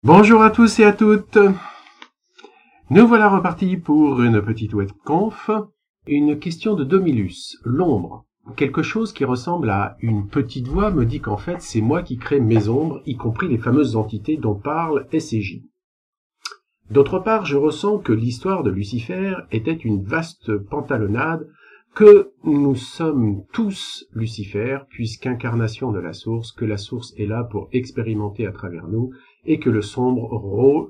Bonjour à tous et à toutes. Nous voilà repartis pour une petite webconf. Une question de Domilus, l'ombre. Quelque chose qui ressemble à une petite voix me dit qu'en fait c'est moi qui crée mes ombres, y compris les fameuses entités dont parle S&J. D'autre part, je ressens que l'histoire de Lucifer était une vaste pantalonnade, que nous sommes tous Lucifer, puisqu'incarnation de la source, que la source est là pour expérimenter à travers nous, et que le sombre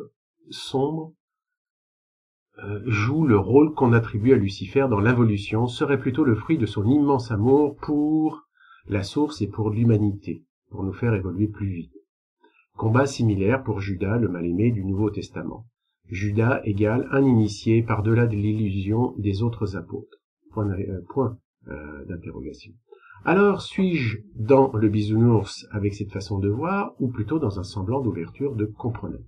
joue le rôle qu'on attribue à Lucifer dans l'involution, serait plutôt le fruit de son immense amour pour la source et pour l'humanité, pour nous faire évoluer plus vite. Combat similaire pour Judas, le mal-aimé du Nouveau Testament. Judas égale un initié par-delà de l'illusion des autres apôtres. Point d'interrogation. Alors, suis-je dans le bisounours avec cette façon de voir, ou plutôt dans un semblant d'ouverture de comprenette?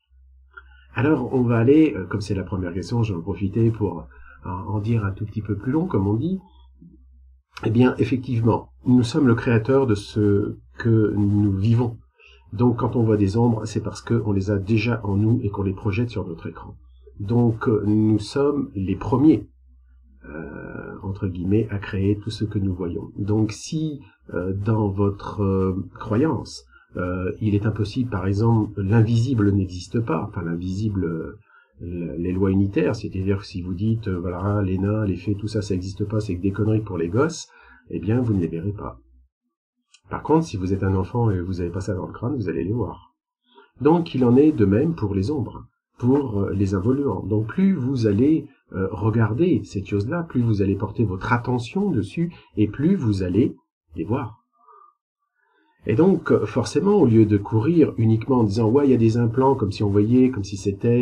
Alors, on va aller, comme c'est la première question, je vais en profiter pour en dire un tout petit peu plus long, comme on dit. Eh bien, effectivement, nous sommes le créateur de ce que nous vivons. Donc, quand on voit des ombres, c'est parce qu'on les a déjà en nous et qu'on les projette sur notre écran. Donc, nous sommes les premiers, entre guillemets, à créer tout ce que nous voyons. Donc, si dans votre croyance, il est impossible, par exemple, l'invisible n'existe pas, enfin l'invisible, les lois unitaires, c'est-à-dire que si vous dites, voilà, les nains, les fées, tout ça, ça n'existe pas, c'est que des conneries pour les gosses, eh bien, vous ne les verrez pas. Par contre, si vous êtes un enfant et vous n'avez pas ça dans le crâne, vous allez les voir. Donc, il en est de même pour les ombres, pour les involuants. Donc, plus vous allez regarder cette chose-là, plus vous allez porter votre attention dessus, et plus vous allez les voir. Et donc, forcément, au lieu de courir uniquement en disant « ouais, il y a des implants », comme si on voyait, comme si c'était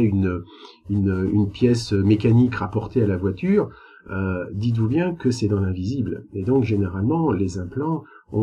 une pièce mécanique rapportée à la voiture, dites-vous bien que c'est dans l'invisible. Et donc, généralement, les implants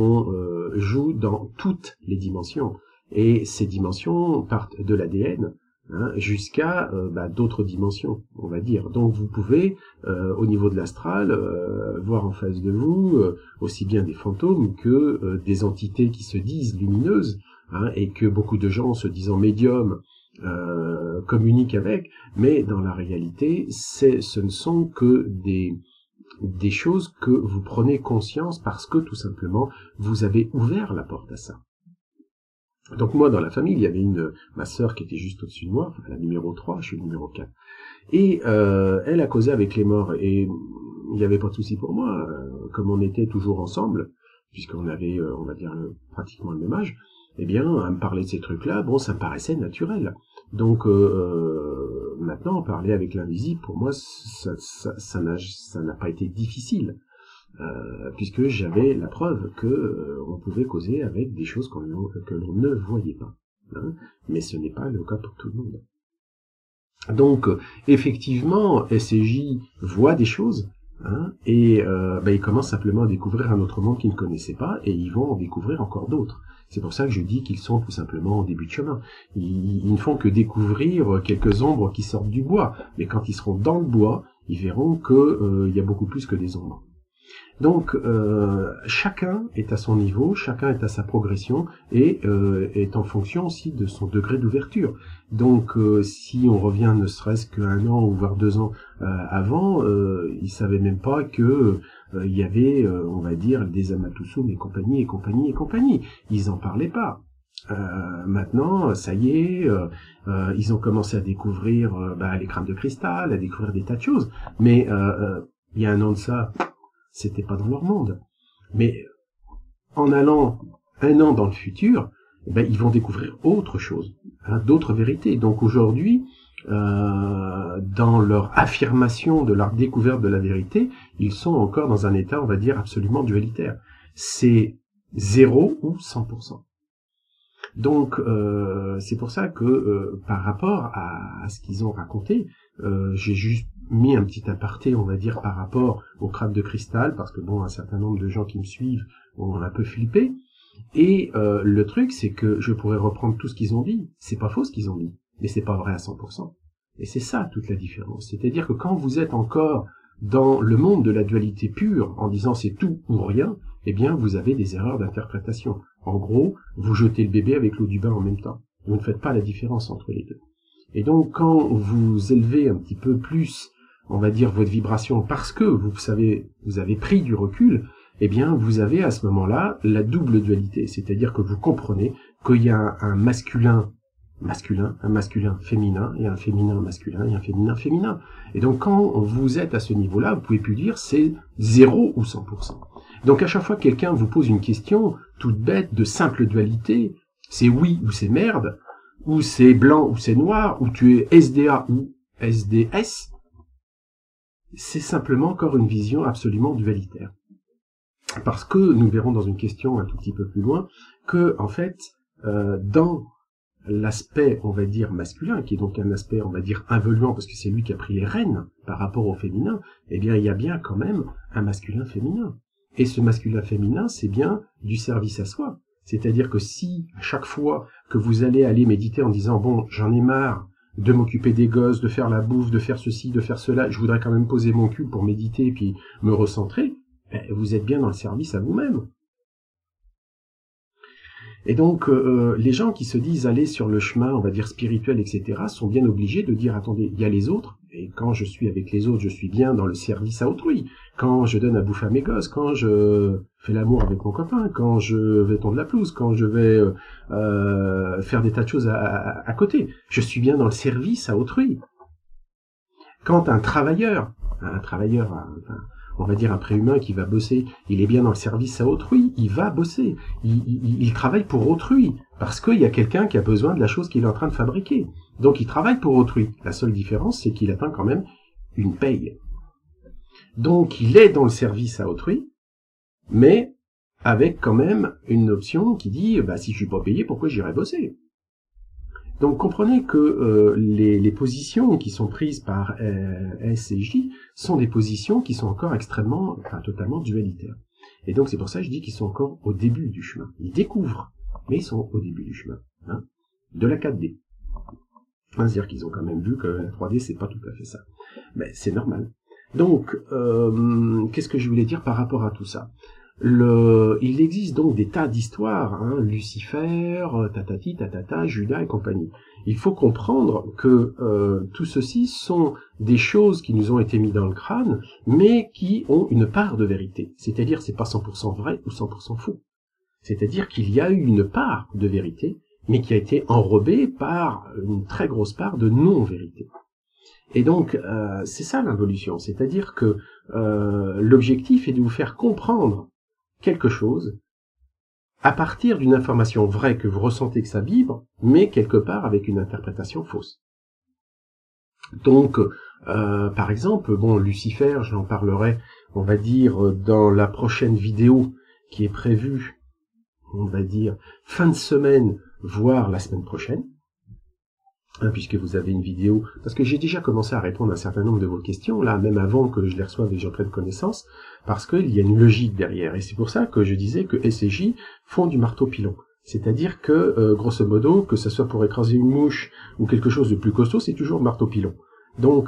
jouent dans toutes les dimensions. Et ces dimensions partent de l'ADN jusqu'à d'autres dimensions, on va dire. Donc, vous pouvez, au niveau de l'astral, voir en face de vous aussi bien des fantômes que des entités qui se disent lumineuses, et que beaucoup de gens, se disant médiums, communiquent avec, mais dans la réalité, ce ne sont que des choses que vous prenez conscience parce que, tout simplement, vous avez ouvert la porte à ça. Donc moi, dans la famille, il y avait ma sœur qui était juste au-dessus de moi, enfin, la numéro 3, je suis le numéro 4, et elle a causé avec les morts, et il n'y avait pas de souci pour moi, comme on était toujours ensemble, puisqu'on avait, on va dire, pratiquement le même âge, eh bien, à me parler de ces trucs-là, bon, ça me paraissait naturel. Donc, maintenant, parler avec l'invisible, pour moi, ça n'a pas été difficile. Puisque j'avais la preuve que on pouvait causer avec des choses que l'on ne voyait pas. Mais ce n'est pas le cas pour tout le monde. Donc, effectivement, S&J voit des choses, et ils commencent simplement à découvrir un autre monde qu'ils ne connaissaient pas, et ils vont en découvrir encore d'autres. C'est pour ça que je dis qu'ils sont tout simplement au début de chemin. Ils ne font que découvrir quelques ombres qui sortent du bois, mais quand ils seront dans le bois, ils verront que y a beaucoup plus que des ombres. Donc, chacun est à son niveau, chacun est à sa progression, et est en fonction aussi de son degré d'ouverture. Donc, si on revient ne serait-ce qu'un an, ou voire 2 ans avant, ils savaient même pas que il y avait, on va dire, des Amatusum et compagnie, et compagnie, et compagnie. Ils en parlaient pas. Maintenant, ça y est, ils ont commencé à découvrir les crânes de cristal, à découvrir des tas de choses. Mais il y a un an de ça, c'était pas dans leur monde. Mais en allant 1 an dans le futur, ils vont découvrir autre chose, d'autres vérités. Donc aujourd'hui, dans leur affirmation de leur découverte de la vérité, ils sont encore dans un état, on va dire, absolument dualitaire. C'est 0 ou 100%. Donc c'est pour ça que par rapport à ce qu'ils ont raconté, j'ai juste mis un petit aparté, on va dire, par rapport au crâne de cristal, parce que bon, un certain nombre de gens qui me suivent ont un peu flippé. Et le truc, c'est que je pourrais reprendre tout ce qu'ils ont dit. C'est pas faux ce qu'ils ont dit, mais c'est pas vrai à 100%. Et c'est ça toute la différence. C'est-à-dire que quand vous êtes encore dans le monde de la dualité pure, en disant c'est tout ou rien, eh bien vous avez des erreurs d'interprétation. En gros, vous jetez le bébé avec l'eau du bain en même temps. Vous ne faites pas la différence entre les deux. Et donc, quand vous élevez un petit peu plus, on va dire, votre vibration parce que vous avez pris du recul, eh bien, vous avez à ce moment-là la double dualité. C'est-à-dire que vous comprenez qu'il y a un masculin, un masculin féminin, et un féminin masculin, et un féminin féminin. Et donc, quand vous êtes à ce niveau-là, vous pouvez plus dire c'est 0 ou 100%. Donc, à chaque fois que quelqu'un vous pose une question toute bête, de simple dualité, c'est oui ou c'est merde, ou c'est blanc ou c'est noir, ou tu es SDA ou SDS, c'est simplement encore une vision absolument dualitaire. Parce que nous verrons dans une question un tout petit peu plus loin que, en fait, dans l'aspect, on va dire, masculin, qui est donc un aspect, on va dire, involuant, parce que c'est lui qui a pris les rênes par rapport au féminin, eh bien, il y a bien quand même un masculin-féminin. Et ce masculin-féminin, c'est bien du service à soi. C'est-à-dire que si, à chaque fois que vous allez aller méditer en disant, bon, j'en ai marre de m'occuper des gosses, de faire la bouffe, de faire ceci, de faire cela, je voudrais quand même poser mon cul pour méditer et puis me recentrer, vous êtes bien dans le service à vous-même. Et donc, les gens qui se disent aller sur le chemin, on va dire spirituel, etc., sont bien obligés de dire, attendez, il y a les autres, et quand je suis avec les autres, je suis bien dans le service à autrui. Quand je donne à bouffer à mes gosses, quand je fais l'amour avec mon copain, quand je vais tondre la pelouse, quand je vais faire des tas de choses à côté, je suis bien dans le service à autrui. Quand un travailleur, on va dire un préhumain qui va bosser, il est bien dans le service à autrui, il va bosser, il travaille pour autrui, parce qu'il y a quelqu'un qui a besoin de la chose qu'il est en train de fabriquer. Donc il travaille pour autrui. La seule différence, c'est qu'il atteint quand même une paye. Donc il est dans le service à autrui, mais avec quand même une option qui dit, si je suis pas payé, pourquoi j'irai bosser ? Donc comprenez que les positions qui sont prises par S et J sont des positions qui sont encore totalement dualitaires. Et donc c'est pour ça que je dis qu'ils sont encore au début du chemin. Ils découvrent, mais ils sont au début du chemin, de la 4D. C'est-à-dire qu'ils ont quand même vu que la 3D c'est pas tout à fait ça. Mais c'est normal. Donc, qu'est-ce que je voulais dire par rapport à tout ça ? Il existe donc des tas d'histoires, Lucifer, tatati, tatata, Judas et compagnie. Il faut comprendre que tout ceci sont des choses qui nous ont été mises dans le crâne, mais qui ont une part de vérité. C'est-à-dire, c'est pas 100% vrai ou 100% faux. C'est-à-dire qu'il y a eu une part de vérité, mais qui a été enrobée par une très grosse part de non-vérité. Et donc, c'est ça l'involution. C'est-à-dire que l'objectif est de vous faire comprendre quelque chose à partir d'une information vraie que vous ressentez que ça vibre, mais quelque part avec une interprétation fausse. Donc, par exemple, Lucifer, je l'en parlerai, on va dire, dans la prochaine vidéo qui est prévue, on va dire, fin de semaine, voire la semaine prochaine, puisque vous avez une vidéo, parce que j'ai déjà commencé à répondre à un certain nombre de vos questions, là, même avant que je les reçoive et que j'en prenne connaissance, parce qu'il y a une logique derrière. Et c'est pour ça que je disais que S et J font du marteau-pilon. C'est-à-dire que, grosso modo, que ce soit pour écraser une mouche ou quelque chose de plus costaud, c'est toujours marteau-pilon. Donc,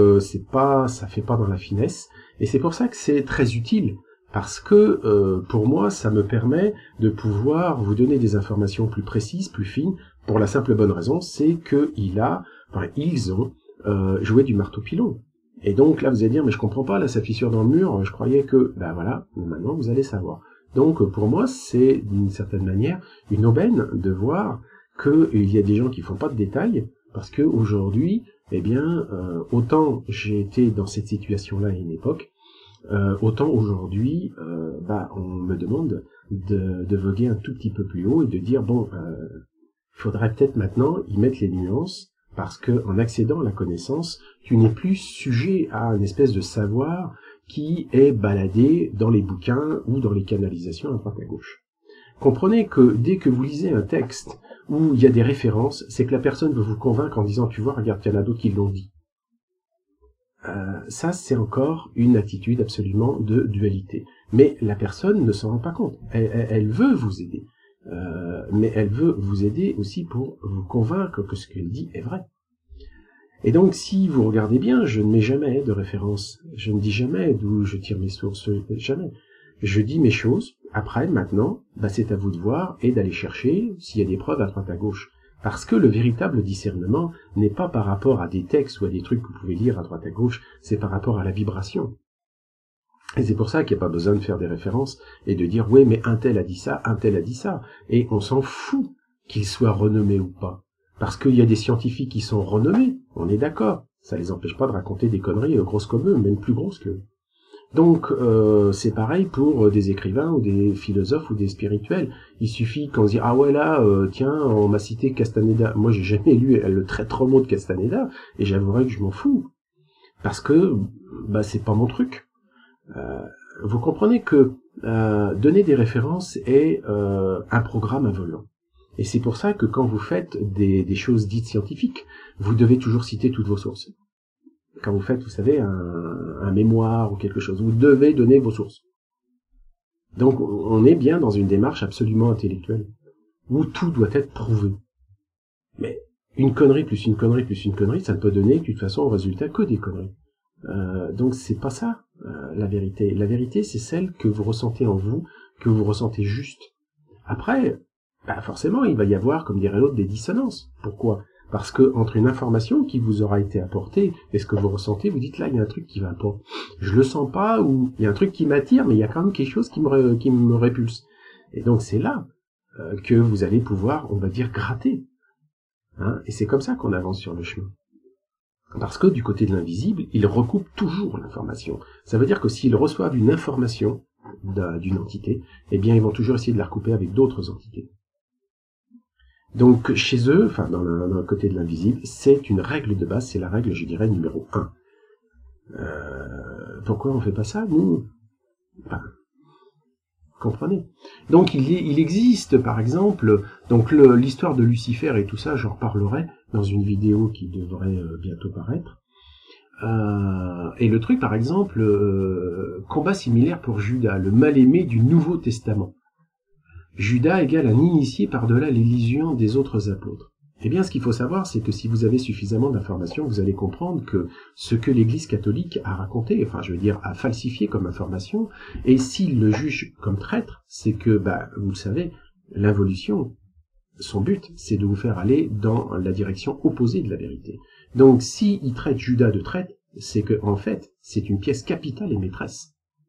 ça fait pas dans la finesse. Et c'est pour ça que c'est très utile. Parce que, pour moi, ça me permet de pouvoir vous donner des informations plus précises, plus fines, pour la simple bonne raison, c'est ils ont joué du marteau-pilon. Et donc là, vous allez dire, mais je comprends pas, là, ça fissure dans le mur, je croyais que... voilà, maintenant, vous allez savoir. Donc, pour moi, c'est, d'une certaine manière, une aubaine de voir qu'il y a des gens qui font pas de détails, parce que aujourd'hui, autant j'ai été dans cette situation-là à une époque, autant aujourd'hui, on me demande de voguer un tout petit peu plus haut et de dire, faudrait peut-être maintenant y mettre les nuances, parce que en accédant à la connaissance, tu n'es plus sujet à une espèce de savoir qui est baladé dans les bouquins ou dans les canalisations à droite à gauche. Comprenez que dès que vous lisez un texte où il y a des références, c'est que la personne veut vous convaincre en disant, tu vois, regarde, il y en a d'autres qui l'ont dit. Ça, c'est encore une attitude absolument de dualité. Mais la personne ne s'en rend pas compte. Elle veut vous aider. Mais elle veut vous aider aussi pour vous convaincre que ce qu'elle dit est vrai. Et donc, si vous regardez bien, je ne mets jamais de référence. Je ne dis jamais d'où je tire mes sources. Jamais. Je dis mes choses. Après, maintenant, c'est à vous de voir et d'aller chercher s'il y a des preuves à droite à gauche. Parce que le véritable discernement n'est pas par rapport à des textes ou à des trucs que vous pouvez lire à droite à gauche, c'est par rapport à la vibration. Et c'est pour ça qu'il n'y a pas besoin de faire des références et de dire « oui, mais un tel a dit ça, un tel a dit ça ». Et on s'en fout qu'il soit renommé ou pas. Parce qu'il y a des scientifiques qui sont renommés, on est d'accord. Ça les empêche pas de raconter des conneries grosses comme eux, même plus grosses qu'eux. Donc, c'est pareil pour des écrivains ou des philosophes ou des spirituels. Il suffit qu'on se dise « ah ouais là, tiens, on m'a cité Castaneda ». Moi, j'ai jamais lu le traître mot de Castaneda, et j'avouerai que je m'en fous. Parce que, c'est pas mon truc. Vous comprenez que donner des références est un programme à volant. Et c'est pour ça que quand vous faites des choses dites scientifiques, vous devez toujours citer toutes vos sources. Quand vous faites, vous savez, un mémoire ou quelque chose, vous devez donner vos sources. Donc on est bien dans une démarche absolument intellectuelle, où tout doit être prouvé. Mais une connerie plus une connerie plus une connerie, ça ne peut donner de toute façon au résultat que des conneries. Donc c'est pas ça la vérité. La vérité, c'est celle que vous ressentez en vous, que vous ressentez juste. Après, forcément, il va y avoir, comme dirait l'autre, des dissonances. Pourquoi ? Parce que entre une information qui vous aura été apportée et ce que vous ressentez, vous dites là, il y a un truc qui va pas. Je le sens pas, ou il y a un truc qui m'attire, mais il y a quand même quelque chose qui me répulse. Et donc c'est là que vous allez pouvoir, on va dire, gratter. Et c'est comme ça qu'on avance sur le chemin. Parce que du côté de l'invisible, ils recoupent toujours l'information. Ça veut dire que s'ils reçoivent une information d'une entité, eh bien ils vont toujours essayer de la recouper avec d'autres entités. Donc chez eux, enfin dans le côté de l'invisible, c'est une règle de base, c'est la règle, je dirais, numéro 1. Pourquoi on fait pas ça, nous ? Comprenez ? Donc il existe, par exemple, donc l'histoire de Lucifer et tout ça, j'en reparlerai dans une vidéo qui devrait bientôt paraître. Et le truc, par exemple, combat similaire pour Judas, le mal-aimé du Nouveau Testament. Judas égale un initié par-delà l'illusion des autres apôtres. Eh bien, ce qu'il faut savoir, c'est que si vous avez suffisamment d'informations, vous allez comprendre que ce que l'Église catholique a raconté, enfin, je veux dire, a falsifié comme information, et s'il le juge comme traître, c'est que, vous le savez, l'involution, son but, c'est de vous faire aller dans la direction opposée de la vérité. Donc, s'il traite Judas de traître, c'est que, en fait, c'est une pièce capitale et maîtresse.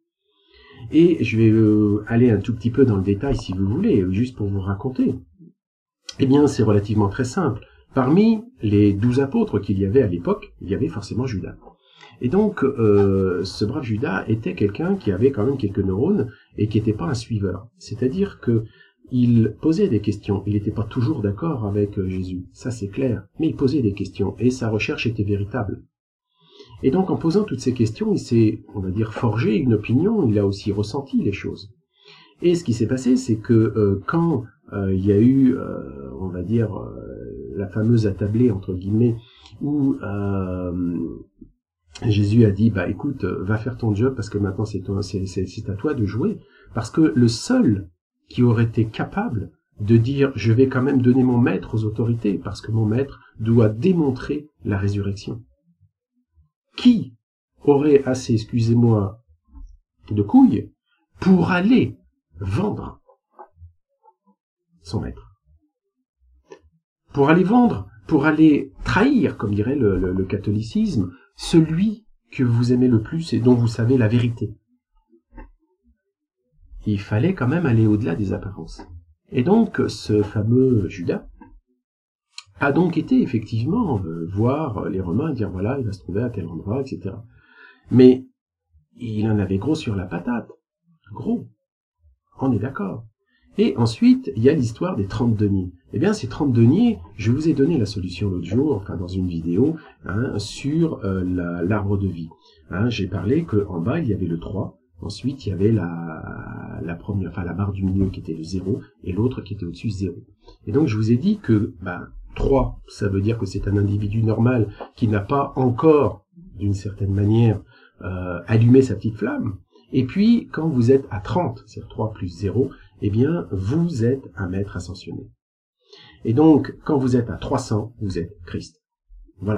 Et je vais aller un tout petit peu dans le détail, si vous voulez, juste pour vous raconter. Eh bien, c'est relativement très simple. Parmi les 12 apôtres qu'il y avait à l'époque, il y avait forcément Judas. Et donc, ce brave Judas était quelqu'un qui avait quand même quelques neurones et qui n'était pas un suiveur. C'est-à-dire que il posait des questions. Il n'était pas toujours d'accord avec Jésus, ça c'est clair. Mais il posait des questions et sa recherche était véritable. Et donc, en posant toutes ces questions, il s'est, on va dire, forgé une opinion. Il a aussi ressenti les choses. Et ce qui s'est passé, c'est que quand il y a eu, on va dire, la fameuse attablée, entre guillemets, où Jésus a dit, écoute, va faire ton job, parce que maintenant c'est à toi de jouer. Parce que le seul qui aurait été capable de dire, je vais quand même donner mon maître aux autorités, parce que mon maître doit démontrer la résurrection. Qui aurait assez, excusez-moi, de couilles, pour aller vendre son maître, pour aller vendre, pour aller trahir, comme dirait le catholicisme, celui que vous aimez le plus et dont vous savez la vérité. Il fallait quand même aller au-delà des apparences. Et donc, ce fameux Judas a donc été effectivement voir les Romains et dire voilà, il va se trouver à tel endroit, etc. Mais il en avait gros sur la patate. Gros. On est d'accord. Et ensuite, il y a l'histoire des 30 deniers. Eh bien, ces 30 deniers, je vous ai donné la solution l'autre jour, enfin dans une vidéo, sur l'arbre de vie. J'ai parlé qu'en bas, il y avait le 3, ensuite il y avait la première, enfin la barre du milieu qui était le 0, et l'autre qui était au-dessus 0. Et donc je vous ai dit que 3, ça veut dire que c'est un individu normal qui n'a pas encore, d'une certaine manière, allumé sa petite flamme. Et puis, quand vous êtes à 30, c'est-à-dire 3 plus 0, eh bien, vous êtes un maître ascensionné. Et donc, quand vous êtes à 300, vous êtes Christ. Voilà.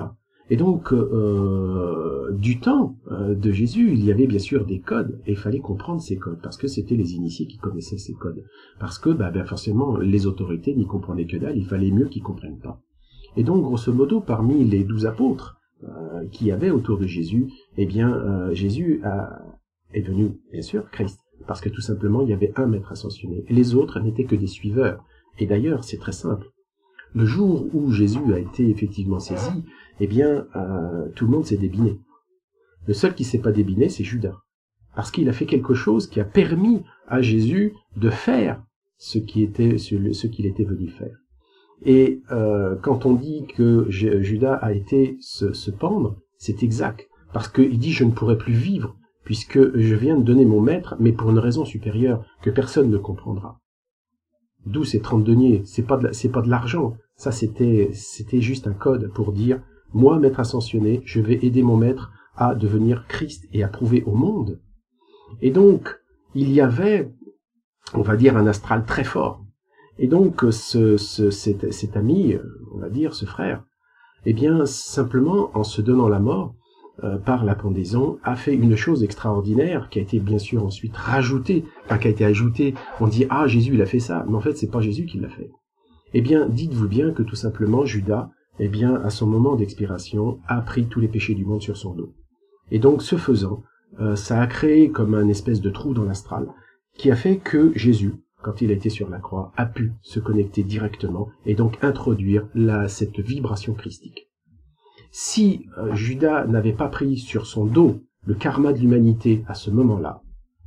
Et donc, du temps de Jésus, il y avait bien sûr des codes, et il fallait comprendre ces codes, parce que c'était les initiés qui connaissaient ces codes. Parce que, forcément, les autorités n'y comprenaient que dalle, il fallait mieux qu'ils comprennent pas. Et donc, grosso modo, parmi les 12 apôtres qui avaient autour de Jésus, Jésus est devenu, bien sûr, Christ. Parce que tout simplement, il y avait un maître ascensionné. Et les autres n'étaient que des suiveurs. Et d'ailleurs, c'est très simple. Le jour où Jésus a été effectivement saisi, tout le monde s'est débiné. Le seul qui s'est pas débiné, c'est Judas. Parce qu'il a fait quelque chose qui a permis à Jésus de faire ce qu'il était venu faire. Et quand on dit que Judas a été se pendre, c'est exact. Parce qu'il dit, je ne pourrai plus vivre, puisque je viens de donner mon maître, mais pour une raison supérieure, que personne ne comprendra. D'où ces 30 deniers, c'est pas de l'argent, ça c'était juste un code pour dire, moi, maître ascensionné, je vais aider mon maître à devenir Christ et à prouver au monde. Et donc, il y avait, on va dire, un astral très fort. Et donc, cet ami, on va dire, ce frère, simplement, en se donnant la mort, par la pendaison, a fait une chose extraordinaire qui a été bien sûr ensuite rajoutée, qui a été ajoutée. On dit, ah, Jésus, il a fait ça. Mais en fait, c'est pas Jésus qui l'a fait. Dites-vous bien que tout simplement, Judas, à son moment d'expiration, a pris tous les péchés du monde sur son dos. Et donc, ce faisant, ça a créé comme un espèce de trou dans l'astral, qui a fait que Jésus, quand il a été sur la croix, a pu se connecter directement et donc introduire cette vibration christique. Si Judas n'avait pas pris sur son dos le karma de l'humanité à ce moment-là,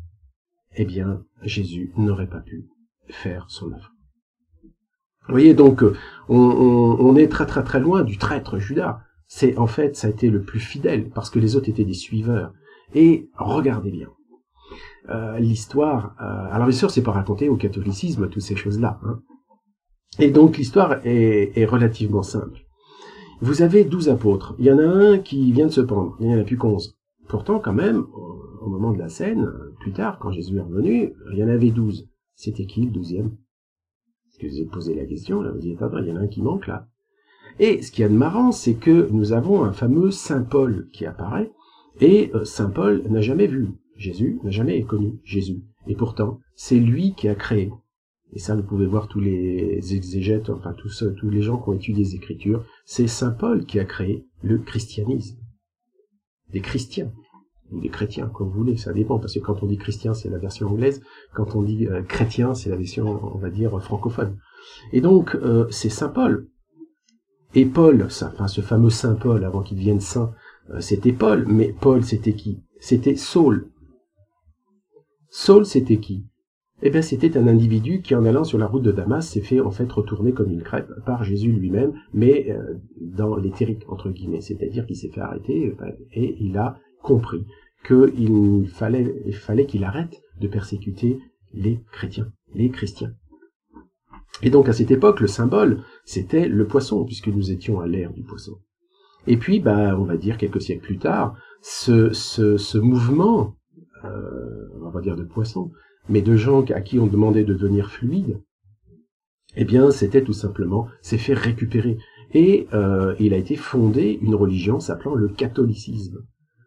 Jésus n'aurait pas pu faire son œuvre. Vous voyez, donc, on est très très très loin du traître Judas. Ça a été le plus fidèle, parce que les autres étaient des suiveurs. Et regardez bien. L'histoire, alors bien sûr, c'est pas raconté au catholicisme, toutes ces choses-là. Hein. Et donc, l'histoire est relativement simple. Vous avez 12 apôtres. Il y en a un qui vient de se pendre. Il n'y en a plus qu'11. Pourtant, quand même, au moment de la scène, plus tard, quand Jésus est revenu, il y en avait 12. C'était qui le 12e? Est-ce que vous avez posé la question, là, vous dites, attends, il y en a un qui manque, là. Et ce qu'il y a de marrant, c'est que nous avons un fameux Saint Paul qui apparaît, et Saint Paul n'a jamais vu Jésus, n'a jamais connu Jésus. Et pourtant, c'est lui qui a créé. Et ça, vous pouvez voir tous les exégètes, enfin tous les gens qui ont étudié les Écritures, c'est Saint Paul qui a créé le christianisme. Des chrétiens, ou des chrétiens, comme vous voulez, ça dépend, parce que quand on dit chrétien, c'est la version anglaise, quand on dit chrétien, c'est la version, on va dire, francophone. Et donc, c'est Saint Paul. Et Paul, ce fameux Saint Paul, avant qu'il devienne saint, c'était Paul, mais Paul, c'était qui? C'était Saul. Saul, c'était qui? C'était un individu qui, en allant sur la route de Damas, s'est fait en fait retourner comme une crêpe par Jésus lui-même, mais dans l'éthérique, entre guillemets, c'est-à-dire qu'il s'est fait arrêter et il a compris qu'il fallait qu'il arrête de persécuter les chrétiens, les chrétiens. Et donc à cette époque, le symbole, c'était le poisson, puisque nous étions à l'ère du poisson. Et puis, on va dire quelques siècles plus tard, ce mouvement, on va dire de poisson, mais de gens à qui on demandait de devenir fluide, c'était tout simplement, s'est fait récupérer. Et il a été fondé une religion s'appelant le catholicisme.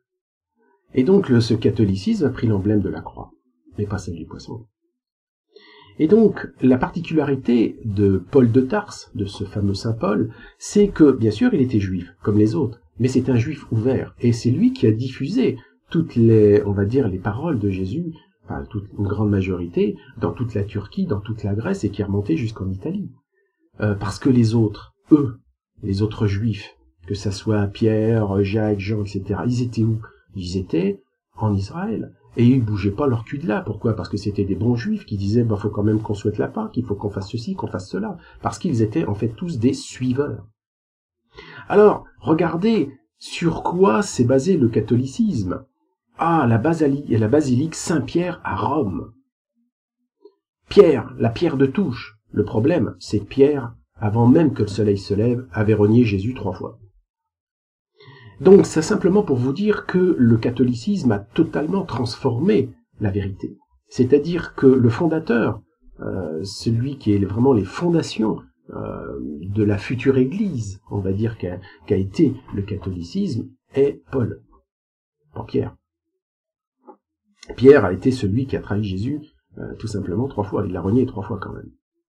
Et donc ce catholicisme a pris l'emblème de la croix, mais pas celle du poisson. Et donc la particularité de Paul de Tarse, de ce fameux Saint Paul, c'est que, bien sûr, il était juif, comme les autres, mais c'est un juif ouvert, et c'est lui qui a diffusé toutes les, on va dire, les paroles de Jésus, une grande majorité, dans toute la Turquie, dans toute la Grèce, et qui est remonté jusqu'en Italie. Parce que les autres, les autres juifs, que ça soit Pierre, Jacques, Jean, etc., ils étaient où? Ils étaient en Israël. Et ils bougeaient pas leur cul de là. Pourquoi? Parce que c'était des bons juifs qui disaient, faut quand même qu'on souhaite la Pâque, qu'il faut qu'on fasse ceci, qu'on fasse cela. Parce qu'ils étaient, en fait, tous des suiveurs. Alors, regardez sur quoi s'est basé le catholicisme. Ah, la basilique Saint-Pierre à Rome. Pierre, la pierre de touche. Le problème, c'est que Pierre, avant même que le soleil se lève, avait renié Jésus 3 fois. Donc, c'est simplement pour vous dire que le catholicisme a totalement transformé la vérité. C'est-à-dire que le fondateur, celui qui est vraiment les fondations de la future Église, on va dire, qu'a été le catholicisme, est Paul, pas Pierre. Pierre a été celui qui a trahi Jésus, tout simplement 3 fois. Il l'a renié 3 fois quand même.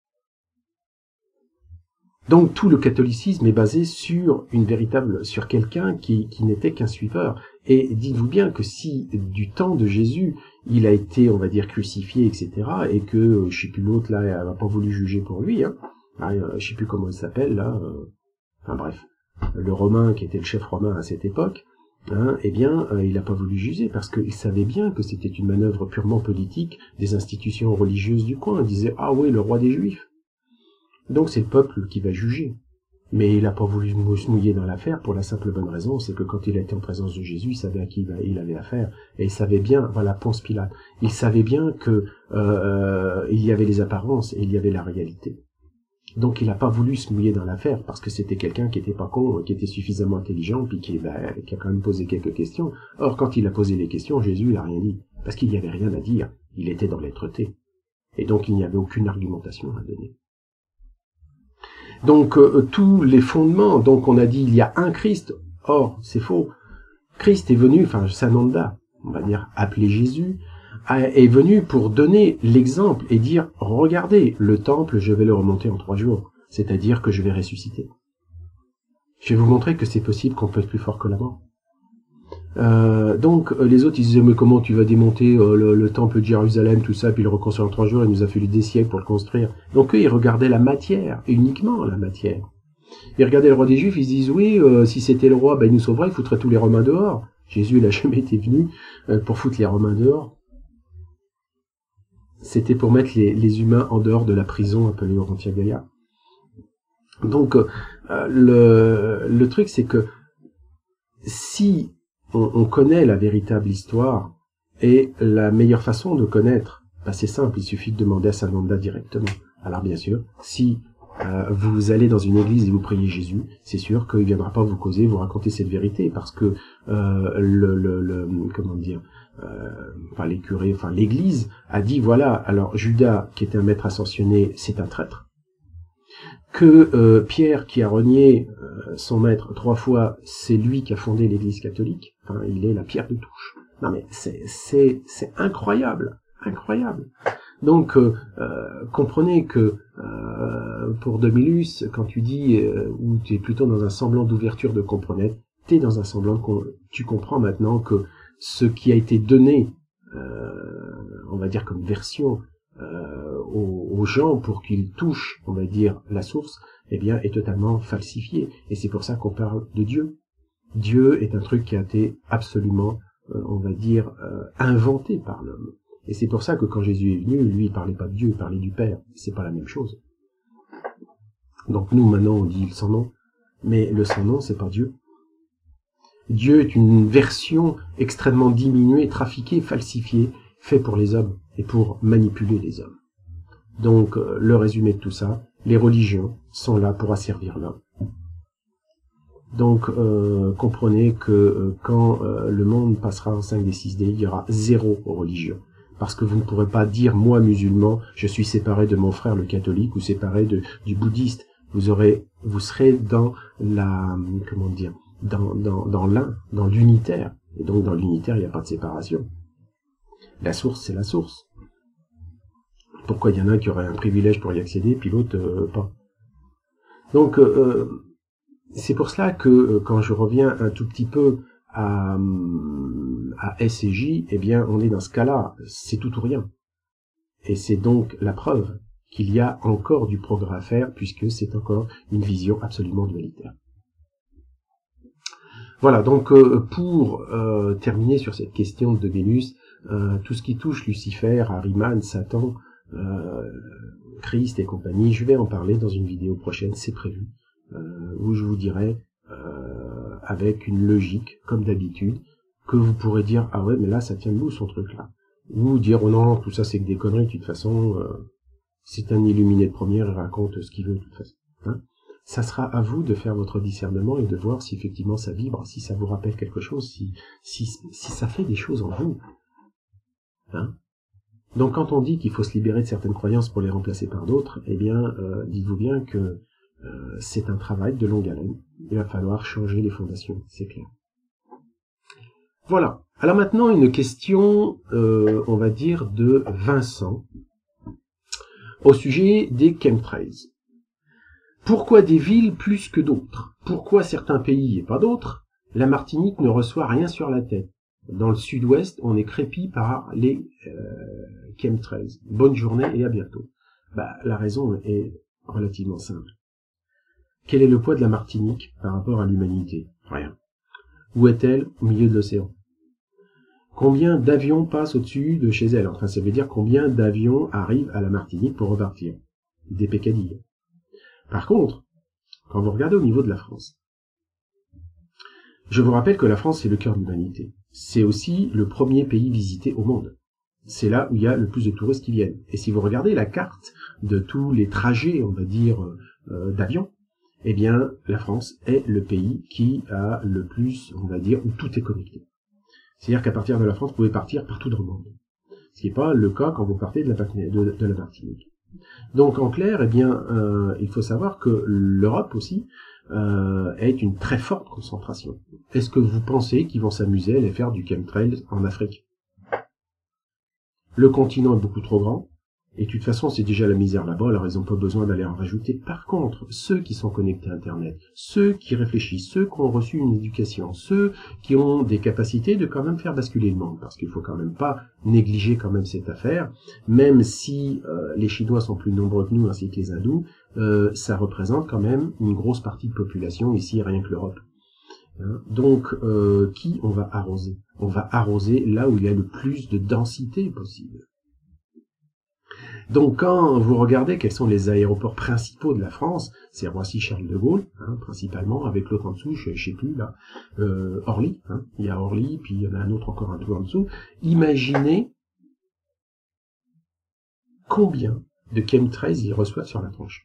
Donc tout le catholicisme est basé sur sur quelqu'un qui n'était qu'un suiveur. Et dites-vous bien que si du temps de Jésus, il a été, on va dire, crucifié, etc., et que, je sais plus l'autre là, elle n'a pas voulu juger pour lui, hein, je sais plus comment il s'appelle là, enfin bref, le Romain qui était le chef romain à cette époque, hein, eh bien, il n'a pas voulu juger parce qu'il savait bien que c'était une manœuvre purement politique des institutions religieuses du coin. Il disait, ah oui, le roi des Juifs. Donc c'est le peuple qui va juger. Mais il n'a pas voulu se mouiller dans l'affaire pour la simple bonne raison, c'est que quand il était en présence de Jésus, il savait à qui il avait affaire. Et il savait bien, voilà, Ponce Pilate, il savait bien que il y avait les apparences et il y avait la réalité. Donc il n'a pas voulu se mouiller dans l'affaire, parce que c'était quelqu'un qui était pas con, qui était suffisamment intelligent, puis qui a quand même posé quelques questions. Or, quand il a posé les questions, Jésus n'a rien dit, parce qu'il n'y avait rien à dire, il était dans l'être-té. Et donc il n'y avait aucune argumentation à donner. Donc tous les fondements, donc on a dit il y a un Christ, or c'est faux. Christ est venu, enfin Sananda, on va dire appelé Jésus, est venu pour donner l'exemple et dire regardez, le temple je vais le remonter en 3 jours, c'est-à-dire que je vais ressusciter. Je vais vous montrer que c'est possible, qu'on peut être plus fort que la mort. Donc les autres ils disaient mais comment tu vas démonter le temple de Jérusalem, tout ça, puis le reconstruire en 3 jours, il nous a fallu des siècles pour le construire. Donc eux ils regardaient la matière, et uniquement la matière. Ils regardaient le roi des Juifs, ils se disent oui, si c'était le roi, ben il nous sauverait, il foutrait tous les Romains dehors. Jésus il a jamais été venu pour foutre les Romains dehors. C'était pour mettre les humains en dehors de la prison appelée Orontia Gaia. Donc le truc c'est que si on connaît la véritable histoire, et la meilleure façon de connaître, ben c'est simple, il suffit de demander à Sananda directement. Alors bien sûr, si vous allez dans une église et vous priez Jésus, c'est sûr qu'il ne viendra pas vous causer, vous raconter cette vérité, parce que comment dire, enfin les curés, enfin l'église a dit voilà, alors Judas qui était un maître ascensionné, c'est un traître. Que Pierre qui a renié son maître 3 fois, c'est lui qui a fondé l'église catholique, enfin il est la pierre de touche. Non mais c'est incroyable, incroyable. Donc comprenez que pour Domilus, quand tu dis ou tu es plutôt dans un semblant d'ouverture de comprenette, tu es dans un semblant tu comprends maintenant que ce qui a été donné, on va dire comme version aux gens pour qu'ils touchent, on va dire, la source, eh bien, est totalement falsifié. Et c'est pour ça qu'on parle de Dieu. Dieu est un truc qui a été absolument, on va dire, inventé par l'homme. Et c'est pour ça que quand Jésus est venu, lui, il parlait pas de Dieu, il parlait du Père. C'est pas la même chose. Donc nous, maintenant, on dit le sans-nom, mais le sans-nom, c'est pas Dieu. Dieu est une version extrêmement diminuée, trafiquée, falsifiée, fait pour les hommes et pour manipuler les hommes. Donc, le résumé de tout ça, les religions sont là pour asservir l'homme. Donc, comprenez que quand le monde passera en 5D, 6D, il y aura 0 religion. Parce que vous ne pourrez pas dire, moi, musulman, je suis séparé de mon frère le catholique ou séparé du bouddhiste. Vous serez dans la, comment dire, dans l'un, dans l'unitaire. Et donc, dans l'unitaire, il n'y a pas de séparation. La source, c'est la source. Pourquoi il y en a un qui aurait un privilège pour y accéder, puis l'autre pas. Donc, c'est pour cela que quand je reviens un tout petit peu à S et J, eh bien, on est dans ce cas-là, c'est tout ou rien. Et c'est donc la preuve qu'il y a encore du progrès à faire, puisque c'est encore une vision absolument dualitaire. Voilà, donc pour terminer sur cette question de Domilus, tout ce qui touche Lucifer, Ahriman, Satan, Christ et compagnie, je vais en parler dans une vidéo prochaine, c'est prévu, où je vous dirai avec une logique, comme d'habitude, que vous pourrez dire ah ouais mais là ça tient debout son truc là, ou dire oh non tout ça c'est que des conneries, de toute façon c'est un illuminé de première, il raconte ce qu'il veut de toute façon. Hein, ça sera à vous de faire votre discernement et de voir si effectivement ça vibre, si ça vous rappelle quelque chose, si ça fait des choses en vous. Hein. Donc quand on dit qu'il faut se libérer de certaines croyances pour les remplacer par d'autres, eh bien, dites-vous bien que c'est un travail de longue haleine. Il va falloir changer les fondations, c'est clair. Voilà. Alors maintenant, une question, on va dire, de Vincent, au sujet des chemtrails. Pourquoi des villes plus que d'autres? Pourquoi certains pays et pas d'autres? La Martinique ne reçoit rien sur la tête. Dans le sud-ouest, on est crépi par les chemtrails. Bonne journée et à bientôt. La raison est relativement simple. Quel est le poids de la Martinique par rapport à l'humanité? Rien. Où est-elle? Au milieu de l'océan. Combien d'avions passent au-dessus de chez elle? Enfin, ça veut dire combien d'avions arrivent à la Martinique pour repartir. Des pécadilles. Par contre, quand vous regardez au niveau de la France, je vous rappelle que la France, c'est le cœur de l'humanité. C'est aussi le premier pays visité au monde. C'est là où il y a le plus de touristes qui viennent. Et si vous regardez la carte de tous les trajets, on va dire, d'avions, eh bien, la France est le pays qui a le plus, on va dire, où tout est connecté. C'est-à-dire qu'à partir de la France, vous pouvez partir partout dans le monde. Ce qui n'est pas le cas quand vous partez de la Martinique. Donc, en clair, eh bien, il faut savoir que l'Europe aussi est une très forte concentration. Est-ce que vous pensez qu'ils vont s'amuser à aller faire du chemtrail en Afrique? Le continent est beaucoup trop grand, et de toute façon, c'est déjà la misère là-bas, alors ils n'ont pas besoin d'aller en rajouter. Par contre, ceux qui sont connectés à Internet, ceux qui réfléchissent, ceux qui ont reçu une éducation, ceux qui ont des capacités de quand même faire basculer le monde, parce qu'il faut quand même pas négliger quand même cette affaire, même si les Chinois sont plus nombreux que nous, ainsi que les Hindous, ça représente quand même une grosse partie de population ici, rien que l'Europe. Donc, qui on va arroser? On va arroser là où il y a le plus de densité possible. Donc, quand vous regardez quels sont les aéroports principaux de la France, c'est Roissy-Charles de Gaulle, principalement, avec l'autre en dessous, je sais plus, là, Orly, il y a Orly, puis il y en a un autre encore un peu en dessous. Imaginez combien de chemtrails ils reçoivent sur la tronche.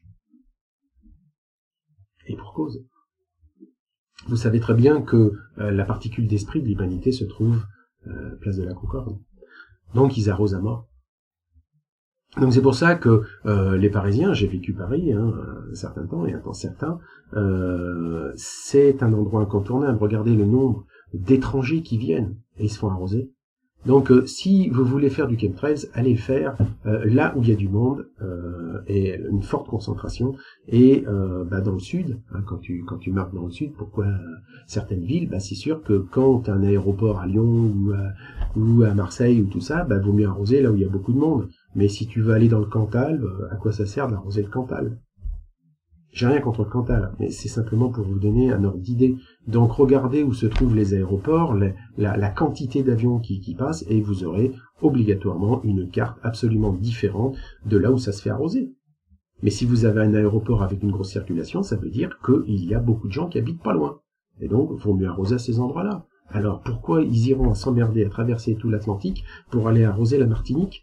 Et pour cause. Vous savez très bien que la particule d'esprit de l'humanité se trouve place de la Concorde. Donc, ils arrosent à mort. Donc c'est pour ça que les Parisiens, j'ai vécu Paris un certain temps et un temps certain, c'est un endroit incontournable. Regardez le nombre d'étrangers qui viennent et ils se font arroser. Donc si vous voulez faire du chemtrails, allez le faire là où il y a du monde et une forte concentration. Et dans le sud, quand tu marques dans le sud, pourquoi certaines villes, c'est sûr que quand tu as un aéroport à Lyon ou à Marseille ou tout ça, vaut mieux arroser là où il y a beaucoup de monde. Mais si tu veux aller dans le Cantal, à quoi ça sert d'arroser le Cantal? J'ai rien contre le Cantal, mais c'est simplement pour vous donner un ordre d'idée. Donc regardez où se trouvent les aéroports, la quantité d'avions qui passent, et vous aurez obligatoirement une carte absolument différente de là où ça se fait arroser. Mais si vous avez un aéroport avec une grosse circulation, ça veut dire qu'il y a beaucoup de gens qui habitent pas loin. Et donc, il vaut mieux arroser à ces endroits-là. Alors pourquoi ils iront s'emmerder à traverser tout l'Atlantique pour aller arroser la Martinique?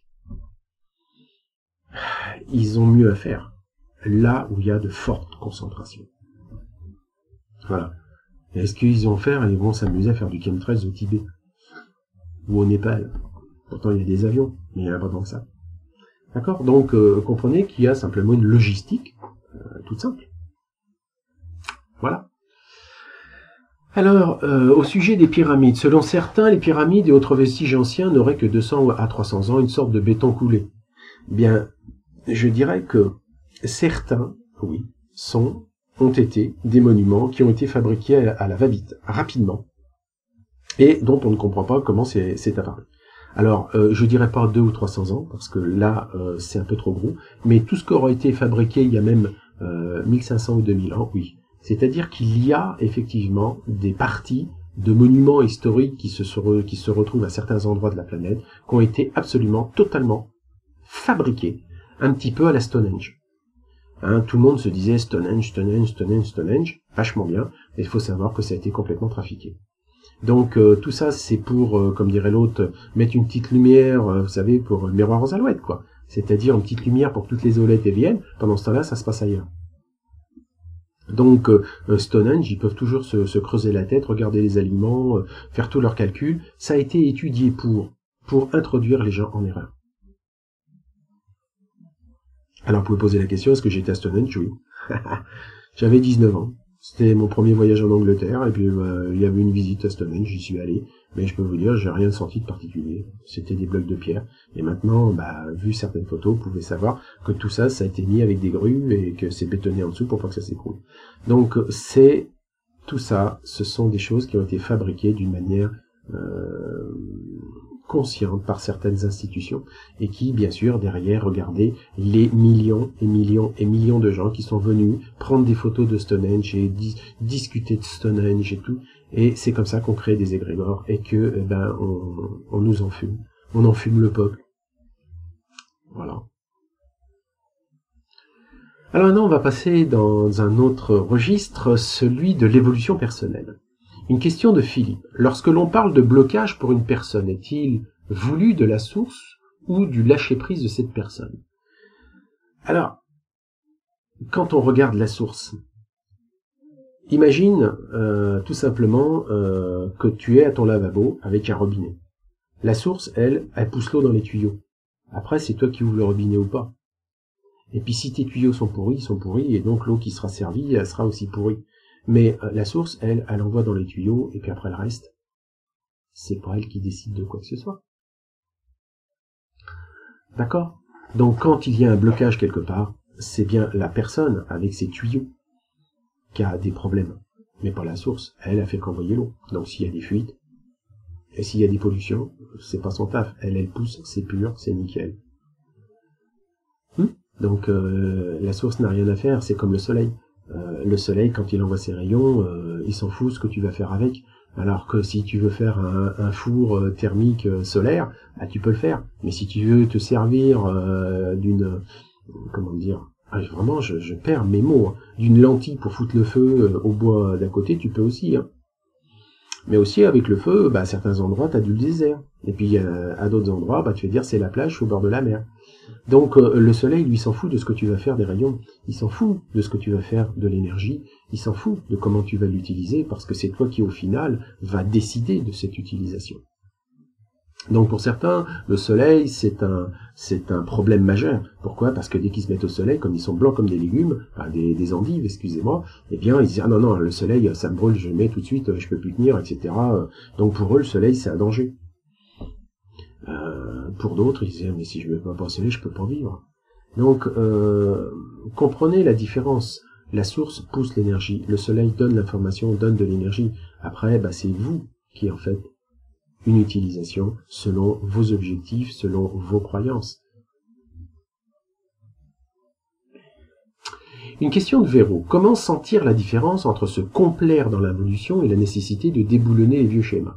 Ils ont mieux à faire, là où il y a de fortes concentrations. Voilà. Et ce qu'ils vont faire, ils vont s'amuser à faire du chemtrails au Tibet, ou au Népal. Pourtant, il y a des avions, mais il n'y en a pas tant que ça. D'accord? Donc, comprenez qu'il y a simplement une logistique toute simple. Voilà. Alors, au sujet des pyramides, selon certains, les pyramides et autres vestiges anciens n'auraient que 200 à 300 ans, une sorte de béton coulé. Bien, je dirais que certains, oui, ont été des monuments qui ont été fabriqués à la va-vite, rapidement, et dont on ne comprend pas comment c'est apparu. Alors, je dirais pas 200 ou 300 ans, parce que là, c'est un peu trop gros, mais tout ce qui aura été fabriqué il y a même 1500 ou 2000 ans, oui. C'est-à-dire qu'il y a effectivement des parties de monuments historiques qui se retrouvent à certains endroits de la planète, qui ont été absolument, totalement fabriqués, un petit peu à la Stonehenge. Tout le monde se disait Stonehenge, vachement bien, mais il faut savoir que ça a été complètement trafiqué. Donc tout ça, c'est pour, comme dirait l'autre, mettre une petite lumière, vous savez, pour le miroir aux alouettes, quoi. C'est-à-dire une petite lumière pour que toutes les alouettes viennent, pendant ce temps-là, ça se passe ailleurs. Donc Stonehenge, ils peuvent toujours se creuser la tête, regarder les aliments, faire tous leurs calculs. Ça a été étudié pour introduire les gens en erreur. Alors, vous pouvez poser la question, est-ce que j'étais à Stonehenge? Oui. J'avais 19 ans. C'était mon premier voyage en Angleterre, et puis il y avait une visite à Stonehenge, j'y suis allé. Mais je peux vous dire, j'ai rien senti de particulier. C'était des blocs de pierre. Et maintenant, vu certaines photos, vous pouvez savoir que tout ça, ça a été mis avec des grues et que c'est bétonné en dessous pour pas que ça s'écroule. Donc tout ça, ce sont des choses qui ont été fabriquées d'une manière consciente par certaines institutions et qui, bien sûr, derrière, regardez les millions et millions et millions de gens qui sont venus prendre des photos de Stonehenge et discuter de Stonehenge et tout. Et c'est comme ça qu'on crée des égrégores et que, on nous enfume. On enfume le peuple. Voilà. Alors maintenant, on va passer dans un autre registre, celui de l'évolution personnelle. Une question de Philippe. Lorsque l'on parle de blocage pour une personne, est-il voulu de la source ou du lâcher-prise de cette personne? Alors, quand on regarde la source, imagine tout simplement que tu es à ton lavabo avec un robinet. La source, elle pousse l'eau dans les tuyaux. Après, c'est toi qui ouvres le robinet ou pas. Et puis si tes tuyaux sont pourris, ils sont pourris, et donc l'eau qui sera servie, elle sera aussi pourrie. Mais la source, elle envoie dans les tuyaux, et puis après le reste, c'est pas elle qui décide de quoi que ce soit. D'accord? Donc quand il y a un blocage quelque part, c'est bien la personne avec ses tuyaux qui a des problèmes, mais pas la source. Elle a fait qu'envoyer l'eau. Donc s'il y a des fuites, et s'il y a des pollutions, c'est pas son taf. Elle pousse, c'est pur, c'est nickel. Donc la source n'a rien à faire, c'est comme le soleil. Le soleil, quand il envoie ses rayons, il s'en fout ce que tu vas faire avec. Alors que si tu veux faire un four thermique solaire, tu peux le faire. Mais si tu veux te servir d'une... Comment dire, vraiment, je perds mes mots. Hein, d'une lentille pour foutre le feu au bois d'à côté, tu peux aussi. Hein. Mais aussi avec le feu, à certains endroits, tu as du désert. Et puis à d'autres endroits, tu vas dire c'est la plage au bord de la mer. Donc le soleil, lui, s'en fout de ce que tu vas faire des rayons, il s'en fout de ce que tu vas faire de l'énergie, il s'en fout de comment tu vas l'utiliser, parce que c'est toi qui, au final, va décider de cette utilisation. Donc pour certains, le soleil, c'est un problème majeur. Pourquoi? Parce que dès qu'ils se mettent au soleil, comme ils sont blancs comme des légumes, des endives, excusez-moi, eh bien ils disent « Ah non, le soleil, ça me brûle, je le mets tout de suite, je peux plus tenir, etc. » Donc pour eux, le soleil, c'est un danger. Pour d'autres, ils disaient, mais si je ne mets pas au soleil, je peux pas vivre. Donc, comprenez la différence. La source pousse l'énergie. Le soleil donne l'information, donne de l'énergie. Après, c'est vous qui en faites une utilisation selon vos objectifs, selon vos croyances. Une question de Véro. Comment sentir la différence entre se complaire dans l'involution et la nécessité de déboulonner les vieux schémas?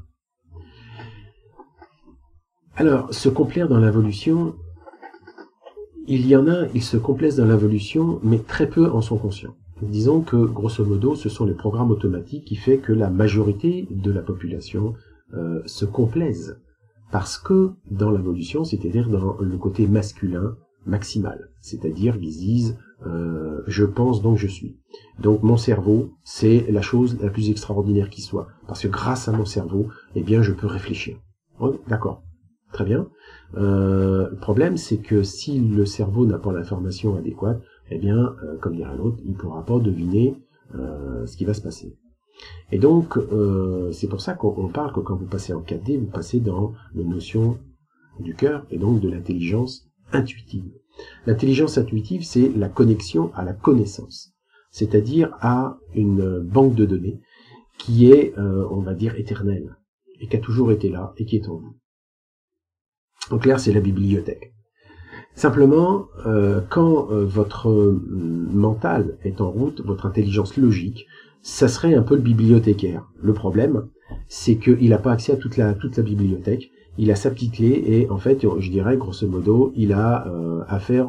Alors, se complaire dans l'involution, il y en a, ils se complaisent dans l'involution, mais très peu en sont conscients. Disons que, grosso modo, ce sont les programmes automatiques qui font que la majorité de la population se complaise. Parce que, dans l'involution, c'est-à-dire dans le côté masculin maximal, c'est-à-dire qu'ils disent je pense donc je suis. Donc mon cerveau, c'est la chose la plus extraordinaire qui soit. Parce que grâce à mon cerveau, eh bien, je peux réfléchir. Oh, d'accord. Très bien. Le problème, c'est que si le cerveau n'a pas l'information adéquate, eh bien, comme dirait l'autre, il ne pourra pas deviner ce qui va se passer. Et donc, c'est pour ça qu'on parle que quand vous passez en 4D, vous passez dans la notion du cœur et donc de l'intelligence intuitive. L'intelligence intuitive, c'est la connexion à la connaissance, c'est-à-dire à une banque de données qui est, on va dire, éternelle, et qui a toujours été là, et qui est en vous. En clair, c'est la bibliothèque. Simplement, quand votre mental est en route, votre intelligence logique, ça serait un peu le bibliothécaire. Le problème, c'est qu'il n'a pas accès à toute la bibliothèque. Il a sa petite clé et en fait, je dirais, grosso modo, il a affaire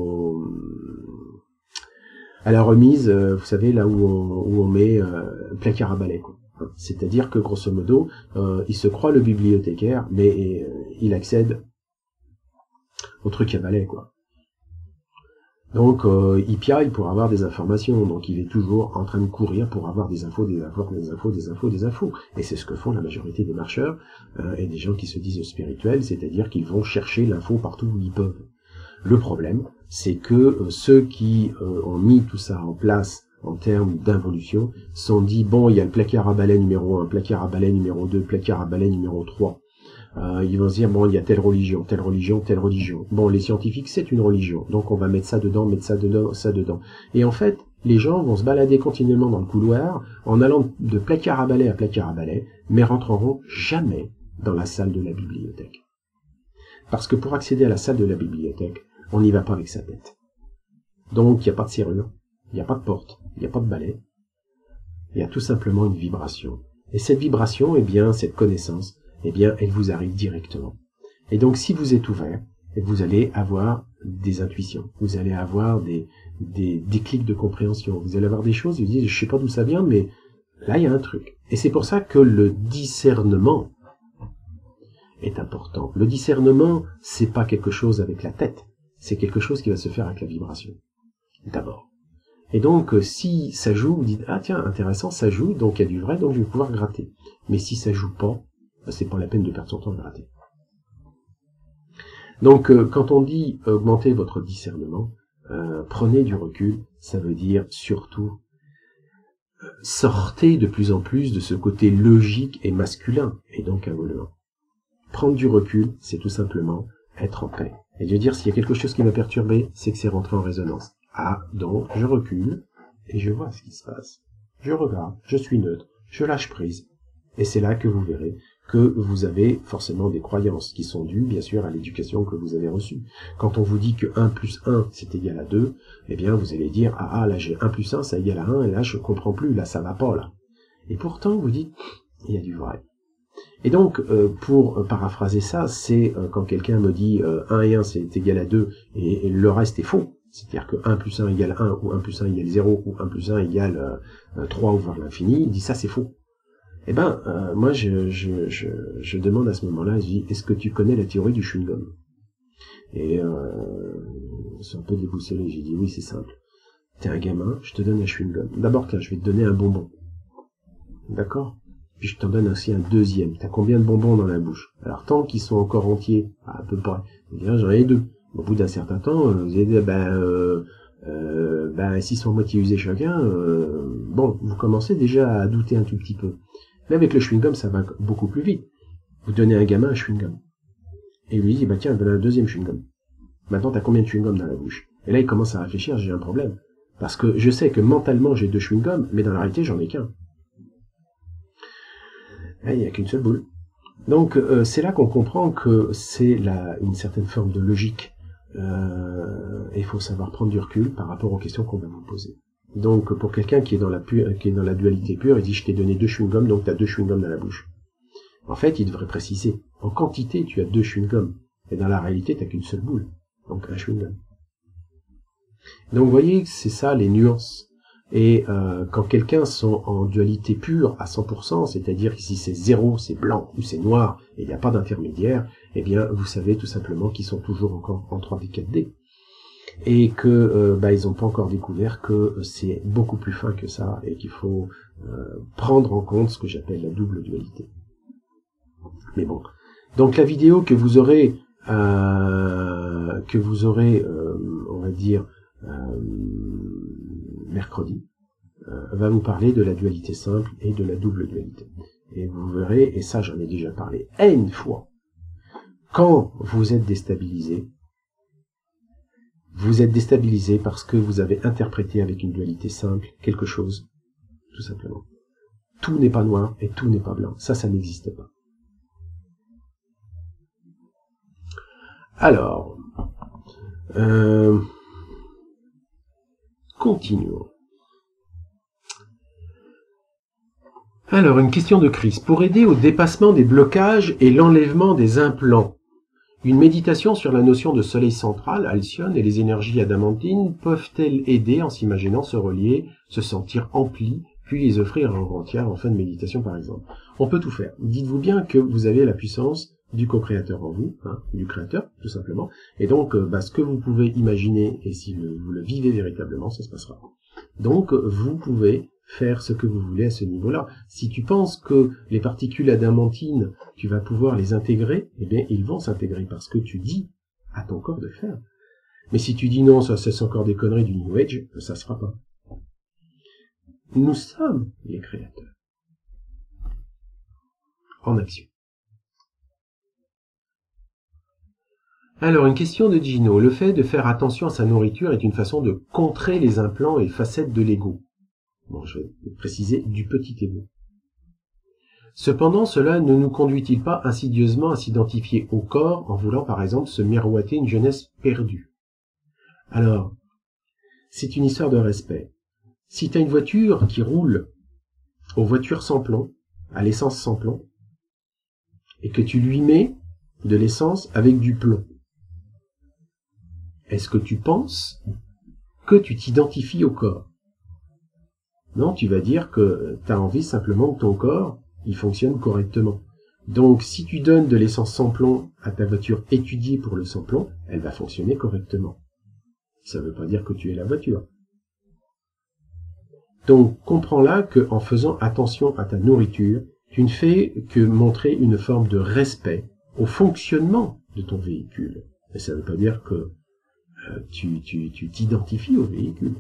à la remise, vous savez, là où on met placard à balai, quoi. C'est-à-dire que, grosso modo, il se croit le bibliothécaire, mais il accède au truc à balai, quoi. Donc, il piaille pour avoir des informations, donc il est toujours en train de courir pour avoir des infos. Et c'est ce que font la majorité des marcheurs et des gens qui se disent spirituels, c'est-à-dire qu'ils vont chercher l'info partout où ils peuvent. Le problème, c'est que ceux qui ont mis tout ça en place en termes d'involution, sont dit, bon, il y a le placard à balai numéro 1, placard à balai numéro 2, placard à balai numéro 3. Ils vont se dire, bon, il y a telle religion, telle religion, telle religion. Bon, les scientifiques, c'est une religion, donc on va mettre ça dedans, ça dedans. Et en fait, les gens vont se balader continuellement dans le couloir, en allant de placard à balai, mais rentreront jamais dans la salle de la bibliothèque. Parce que pour accéder à la salle de la bibliothèque, on n'y va pas avec sa tête. Donc, il n'y a pas de serrure, il n'y a pas de porte, il n'y a pas de balai. Il y a tout simplement une vibration. Et cette vibration, eh bien, cette connaissance, eh bien, elle vous arrive directement. Et donc, si vous êtes ouvert, vous allez avoir des intuitions, vous allez avoir des clics de compréhension, vous allez avoir des choses, vous dites, je sais pas d'où ça vient, mais là, il y a un truc. Et c'est pour ça que le discernement est important. Le discernement, c'est pas quelque chose avec la tête, c'est quelque chose qui va se faire avec la vibration. D'abord. Et donc, si ça joue, vous dites, ah tiens, intéressant, ça joue, donc il y a du vrai, donc je vais pouvoir gratter. Mais si ça joue pas, c'est pas la peine de perdre son temps à gratter. Donc, quand on dit augmenter votre discernement, prenez du recul, ça veut dire surtout sortez de plus en plus de ce côté logique et masculin, et donc involuant. Prendre du recul, c'est tout simplement être en paix. Et de dire, s'il y a quelque chose qui m'a perturbé, c'est que c'est rentré en résonance. Ah, donc, je recule, et je vois ce qui se passe. Je regarde, je suis neutre, je lâche prise. Et c'est là que vous verrez que vous avez forcément des croyances qui sont dues, bien sûr, à l'éducation que vous avez reçue. Quand on vous dit que 1 plus 1, c'est égal à 2, eh bien, vous allez dire, ah, là, j'ai 1 plus 1, ça égale à 1, et là, je comprends plus, là, ça va pas, là. Et pourtant, vous dites, il y a du vrai. Et donc, pour paraphraser ça, c'est quand quelqu'un me dit 1 et 1, c'est égal à 2, et le reste est faux. C'est-à-dire que 1 plus 1 égale 1, ou 1 plus 1 égale 0, ou 1 plus 1 égale 3, ou vers l'infini, il dit ça, c'est faux. Eh ben, moi, je demande à ce moment-là, je dis, est-ce que tu connais la théorie du chewing-gum? Et c'est un peu déboussolé, j'ai dit, oui, c'est simple. T'es un gamin, je te donne un chewing-gum. D'abord, tiens, je vais te donner un bonbon. D'accord? Puis je t'en donne aussi un deuxième. T'as combien de bonbons dans la bouche? Alors, tant qu'ils sont encore entiers, à peu près, j'en ai 2. Au bout d'un certain temps, vous allez dire, s'ils sont à moitié usés chacun, bon, vous commencez déjà à douter un tout petit peu. Mais avec le chewing-gum, ça va beaucoup plus vite. Vous donnez à un gamin un chewing-gum. Et lui dit, tiens, voilà un deuxième chewing-gum. Maintenant, t'as combien de chewing-gum dans la bouche? Et là, il commence à réfléchir, j'ai un problème. Parce que je sais que mentalement, j'ai 2 chewing-gums, mais dans la réalité, j'en ai qu'un. Là, il n'y a qu'une seule boule. Donc, c'est là qu'on comprend que c'est une certaine forme de logique. Et il faut savoir prendre du recul par rapport aux questions qu'on va vous poser. Donc, pour quelqu'un qui est dans la dualité pure, il dit, je t'ai donné 2 chewing-gums, donc tu as 2 chewing-gums dans la bouche. En fait, il devrait préciser. En quantité, tu as 2 chewing-gums. Et dans la réalité, tu n'as qu'une seule boule. Donc, un chewing-gum. Donc, vous voyez, c'est ça, les nuances. Et quand quelqu'un sont en dualité pure à 100%, c'est-à-dire que si c'est 0, c'est blanc, ou c'est noir, et il n'y a pas d'intermédiaire, eh bien, vous savez tout simplement qu'ils sont toujours encore en 3D, 4D. Et que ils n'ont pas encore découvert que c'est beaucoup plus fin que ça, et qu'il faut prendre en compte ce que j'appelle la double dualité. Mais bon. Donc la vidéo que vous aurez, on va dire, mercredi, va vous parler de la dualité simple et de la double dualité. Et vous verrez, et ça j'en ai déjà parlé une fois, quand vous êtes déstabilisé parce que vous avez interprété avec une dualité simple quelque chose, tout simplement. Tout n'est pas noir et tout n'est pas blanc. Ça n'existe pas. Alors, continuons. Alors, une question de Chris. Pour aider au dépassement des blocages et l'enlèvement des implants, une méditation sur la notion de soleil central, Alcyone, et les énergies adamantines peuvent-elles aider en s'imaginant se relier, se sentir emplis, puis les offrir en entière en fin de méditation par exemple? On peut tout faire. Dites-vous bien que vous avez la puissance du co-créateur en vous, du créateur, tout simplement. Et donc, ce que vous pouvez imaginer, et si vous le vivez véritablement, ça se passera. Donc, vous pouvez faire ce que vous voulez à ce niveau-là. Si tu penses que les particules adamantines, tu vas pouvoir les intégrer, eh bien, ils vont s'intégrer parce que tu dis à ton corps de faire. Mais si tu dis non, ça c'est encore des conneries du New Age, ça se fera pas. nous sommes les créateurs. En action. Alors, une question de Gino. Le fait de faire attention à sa nourriture est une façon de contrer les implants et facettes de l'ego. Bon, je vais préciser du petit ego. Cependant, cela ne nous conduit-il pas insidieusement à s'identifier au corps en voulant par exemple se miroiter une jeunesse perdue? Alors, c'est une histoire de respect. Si tu as une voiture qui roule aux voitures sans plomb, à l'essence sans plomb, et que tu lui mets de l'essence avec du plomb, est-ce que tu penses que tu t'identifies au corps? Non, tu vas dire que tu as envie simplement que ton corps il fonctionne correctement. Donc, si tu donnes de l'essence sans plomb à ta voiture étudiée pour le sans plomb, elle va fonctionner correctement. Ça ne veut pas dire que tu es la voiture. Donc, comprends là qu'en faisant attention à ta nourriture, tu ne fais que montrer une forme de respect au fonctionnement de ton véhicule. Et ça ne veut pas dire que tu t'identifies au véhicule.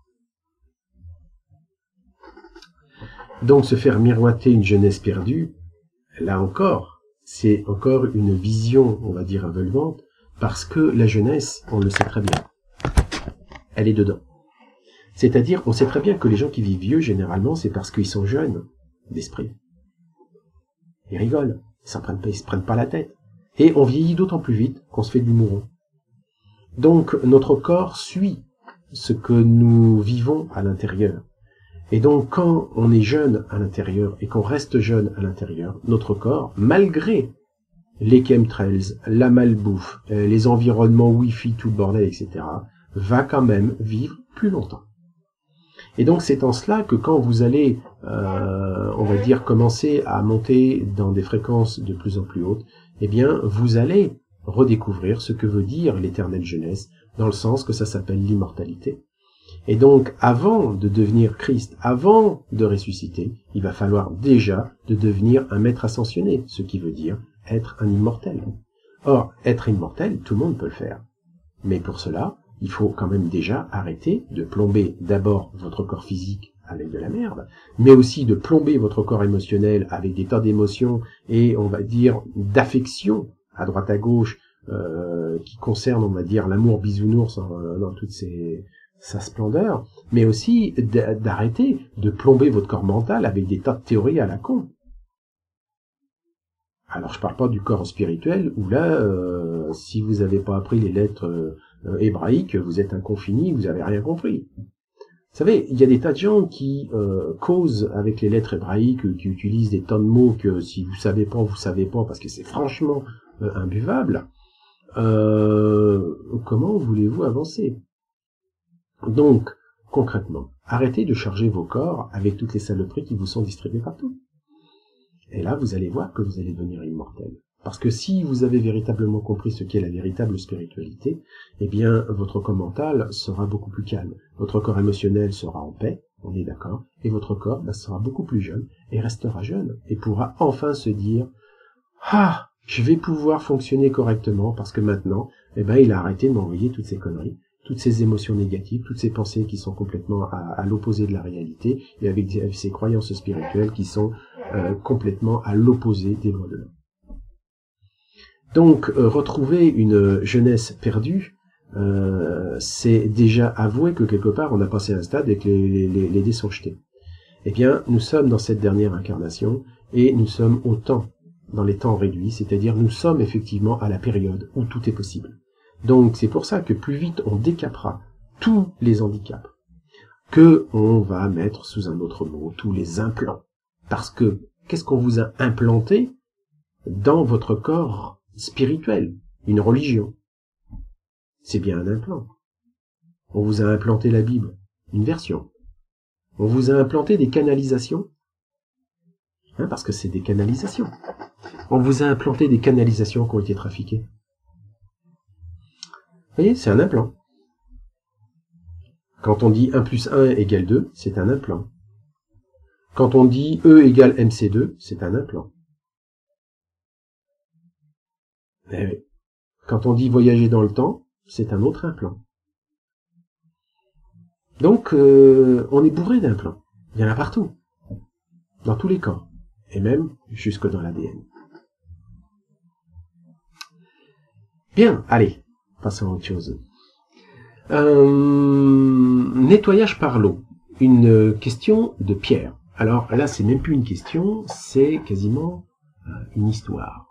Donc se faire miroiter une jeunesse perdue, là encore, c'est encore une vision, on va dire, involvante, parce que la jeunesse, on le sait très bien, elle est dedans. C'est-à-dire, on sait très bien que les gens qui vivent vieux, généralement, c'est parce qu'ils sont jeunes d'esprit. Ils rigolent, ils se prennent pas la tête. Et on vieillit d'autant plus vite qu'on se fait de l'humour. Donc, notre corps suit ce que nous vivons à l'intérieur. Et donc, quand on est jeune à l'intérieur et qu'on reste jeune à l'intérieur, notre corps, malgré les chemtrails, la malbouffe, les environnements Wi-Fi, tout le bordel, etc., va quand même vivre plus longtemps. Et donc, c'est en cela que quand vous allez, on va dire, commencer à monter dans des fréquences de plus en plus hautes, eh bien, vous allez redécouvrir ce que veut dire l'éternelle jeunesse, dans le sens que ça s'appelle l'immortalité. Et donc, avant de devenir Christ, avant de ressusciter, il va falloir déjà de devenir un maître ascensionné, ce qui veut dire être un immortel. Or, être immortel, tout le monde peut le faire. Mais pour cela, il faut quand même déjà arrêter de plomber d'abord votre corps physique avec de la merde, mais aussi de plomber votre corps émotionnel avec des tas d'émotions et, on va dire, d'affections à droite à gauche, qui concernent, on va dire, l'amour bisounours dans toutes sa splendeur, mais aussi d'arrêter de plomber votre corps mental avec des tas de théories à la con. Alors je parle pas du corps spirituel, où là, si vous n'avez pas appris les lettres hébraïques, vous êtes un confini, vous n'avez rien compris. Vous savez, il y a des tas de gens qui causent avec les lettres hébraïques, qui utilisent des tonnes de mots que si vous savez pas, parce que c'est franchement imbuvable. Comment voulez-vous avancer? Donc, concrètement, arrêtez de charger vos corps avec toutes les saloperies qui vous sont distribuées partout. Et là, vous allez voir que vous allez devenir immortel. Parce que si vous avez véritablement compris ce qu'est la véritable spiritualité, eh bien, votre corps mental sera beaucoup plus calme. Votre corps émotionnel sera en paix, on est d'accord, et votre corps sera beaucoup plus jeune, et restera jeune, et pourra enfin se dire « Ah, je vais pouvoir fonctionner correctement, parce que maintenant, eh ben, il a arrêté de m'envoyer toutes ces conneries. » Toutes ces émotions négatives, toutes ces pensées qui sont complètement à l'opposé de la réalité, et avec ces croyances spirituelles qui sont complètement à l'opposé des lois de l'homme. Donc, retrouver une jeunesse perdue, c'est déjà avouer que quelque part on a passé un stade et que les dés sont jetés. Eh bien, nous sommes dans cette dernière incarnation, et nous sommes au temps, dans les temps réduits, c'est-à-dire nous sommes effectivement à la période où tout est possible. Donc c'est pour ça que plus vite on décapera tous les handicaps, que on va mettre sous un autre mot tous les implants. Parce que qu'est-ce qu'on vous a implanté dans votre corps spirituel? Une religion. C'est bien un implant. On vous a implanté la Bible, une version. On vous a implanté des canalisations, parce que c'est des canalisations. On vous a implanté des canalisations qui ont été trafiquées. Vous voyez, c'est un implant. Quand on dit 1 plus 1 égale 2, c'est un implant. Quand on dit E égale MC2, c'est un implant. Eh oui. Quand on dit voyager dans le temps, c'est un autre implant. Donc, on est bourré d'implants. Il y en a partout, dans tous les corps, et même jusque dans l'ADN. Bien, allez, passons à autre chose. Nettoyage par l'eau. Une question de Pierre. Alors là, c'est même plus une question, c'est quasiment une histoire.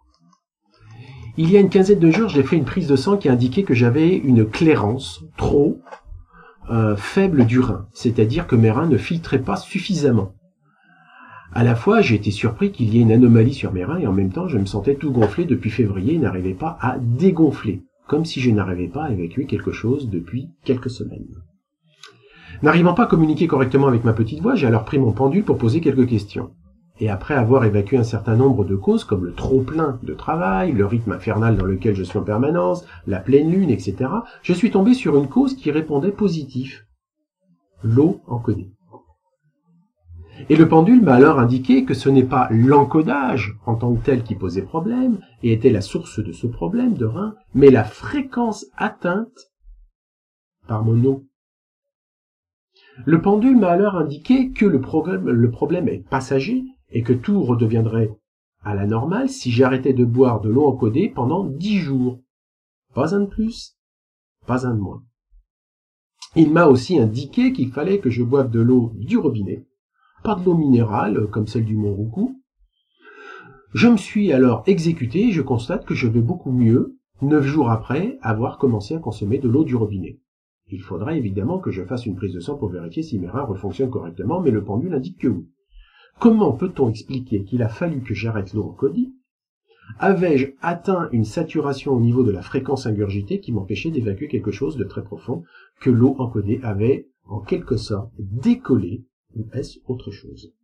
Il y a une quinzaine de jours, j'ai fait une prise de sang qui indiquait que j'avais une clairance trop faible du rein, c'est-à-dire que mes reins ne filtraient pas suffisamment. À la fois, j'ai été surpris qu'il y ait une anomalie sur mes reins et en même temps, je me sentais tout gonflé depuis février et n'arrivais pas à dégonfler, comme si je n'arrivais pas à évacuer quelque chose depuis quelques semaines. N'arrivant pas à communiquer correctement avec ma petite voix, j'ai alors pris mon pendule pour poser quelques questions. Et après avoir évacué un certain nombre de causes comme le trop-plein de travail, le rythme infernal dans lequel je suis en permanence, la pleine lune, etc., je suis tombé sur une cause qui répondait positif. L'eau encodée. Et le pendule m'a alors indiqué que ce n'est pas l'encodage en tant que tel qui posait problème et était la source de ce problème de rein, mais la fréquence atteinte par mon eau. Le pendule m'a alors indiqué que le problème est passager et que tout redeviendrait à la normale si j'arrêtais de boire de l'eau encodée pendant 10 jours. Pas un de plus, pas un de moins. Il m'a aussi indiqué qu'il fallait que je boive de l'eau du robinet, pas de l'eau minérale comme celle du Mont Roucou. Je me suis alors exécuté et je constate que je vais beaucoup mieux 9 jours après avoir commencé à consommer de l'eau du robinet. Il faudra évidemment que je fasse une prise de sang pour vérifier si mes reins refonctionnent correctement, mais le pendule indique que oui. Comment peut-on expliquer qu'il a fallu que j'arrête l'eau encodée? Avais-je atteint une saturation au niveau de la fréquence ingurgitée qui m'empêchait d'évacuer quelque chose de très profond que l'eau encodée avait en quelque sorte décollé, ou est-ce autre chose?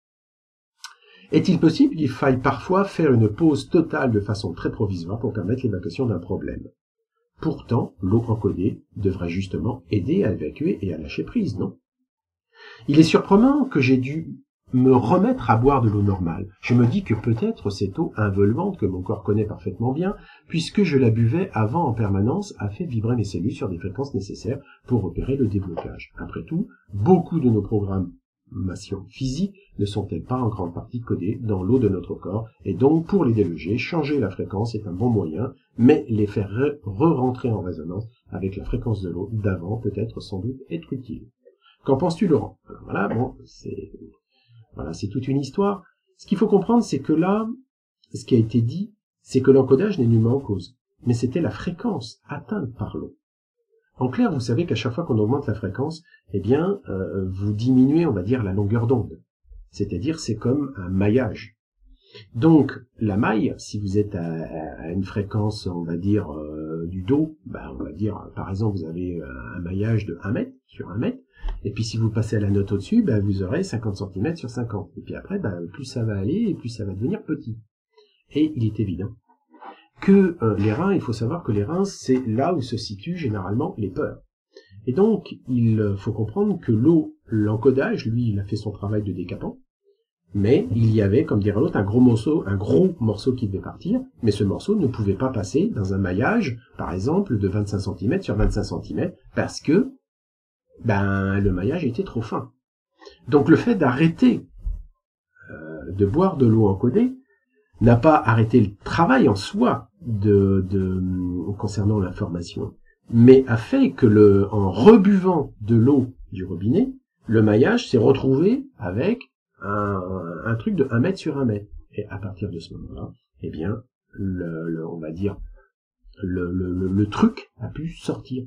Est-il possible qu'il faille parfois faire une pause totale de façon très provisoire pour permettre l'évacuation d'un problème? Pourtant, l'eau encodée devrait justement aider à évacuer et à lâcher prise, non? Il est surprenant que j'ai dû me remettre à boire de l'eau normale. Je me dis que peut-être cette eau involvante que mon corps connaît parfaitement bien, puisque je la buvais avant en permanence, a fait vibrer mes cellules sur des fréquences nécessaires pour opérer le déblocage. Après tout, beaucoup de nos programmations physiques ne sont-elles pas en grande partie codées dans l'eau de notre corps, et donc pour les déloger, changer la fréquence est un bon moyen, mais les faire re-rentrer en résonance avec la fréquence de l'eau d'avant peut être sans doute être utile. Qu'en penses-tu, Laurent? Alors voilà, bon, c'est toute une histoire. Ce qu'il faut comprendre, c'est que là, ce qui a été dit, c'est que l'encodage n'est nullement en cause, mais c'était la fréquence atteinte par l'eau. En clair, vous savez qu'à chaque fois qu'on augmente la fréquence, eh bien, vous diminuez, on va dire, la longueur d'onde. C'est-à-dire, c'est comme un maillage. Donc, la maille, si vous êtes à une fréquence, on va dire, du Do, on va dire, par exemple, vous avez un maillage de 1 mètre sur 1 mètre, et puis si vous passez à la note au-dessus, vous aurez 50 cm sur 50. Et puis après, plus ça va aller, et plus ça va devenir petit. Et il est évident que les reins, il faut savoir que les reins, c'est là où se situent généralement les peurs. Et donc, il faut comprendre que l'encodage, lui, il a fait son travail de décapant, mais il y avait, comme dirait l'autre, un gros morceau qui devait partir, mais ce morceau ne pouvait pas passer dans un maillage, par exemple, de 25 cm sur 25 cm, parce que le maillage était trop fin. Donc le fait d'arrêter de boire de l'eau encodée n'a pas arrêté le travail en soi concernant l'information, mais a fait que en rebuvant de l'eau du robinet, le maillage s'est retrouvé avec un truc de 1 mètre sur 1 mètre. Et à partir de ce moment-là, eh bien, on va dire, le truc a pu sortir.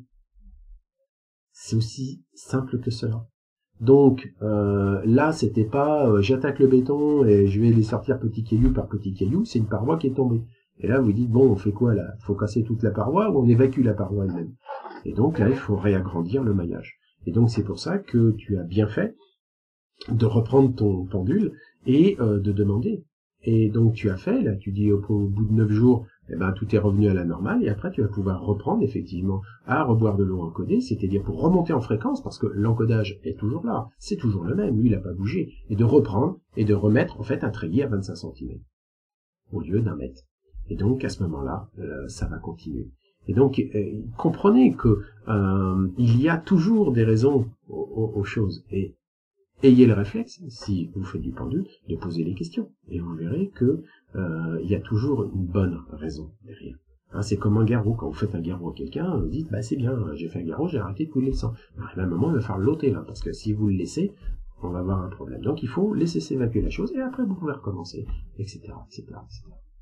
C'est aussi simple que cela. Donc là, c'était pas j'attaque le béton et je vais les sortir petit caillou par petit caillou, c'est une paroi qui est tombée. Et là, vous dites, bon, on fait quoi là? Faut casser toute la paroi ou on évacue la paroi elle-même? Et donc là, il faut réagrandir le maillage. Et donc c'est pour ça que tu as bien fait de reprendre ton pendule et de demander. Et donc tu as fait, là, tu dis au bout de 9 jours, tout est revenu à la normale, et après tu vas pouvoir reprendre effectivement à reboire de l'eau encodée, c'est-à-dire pour remonter en fréquence, parce que l'encodage est toujours là, c'est toujours le même, lui il n'a pas bougé, et de reprendre et de remettre en fait un treillis à 25 cm au lieu d'1 mètre. Et donc à ce moment-là, ça va continuer. Et donc comprenez que il y a toujours des raisons aux choses, et ayez le réflexe, si vous faites du pendule, de poser les questions. Et vous verrez que il y a toujours une bonne raison derrière. Hein, c'est comme un garrot. Quand vous faites un garrot à quelqu'un, vous dites, bah c'est bien, j'ai fait un garrot, j'ai arrêté de couler le sang. À un moment, il va falloir l'ôter, là, parce que si vous le laissez, on va avoir un problème. Donc il faut laisser s'évacuer la chose, et après vous pouvez recommencer, etc., etc., etc.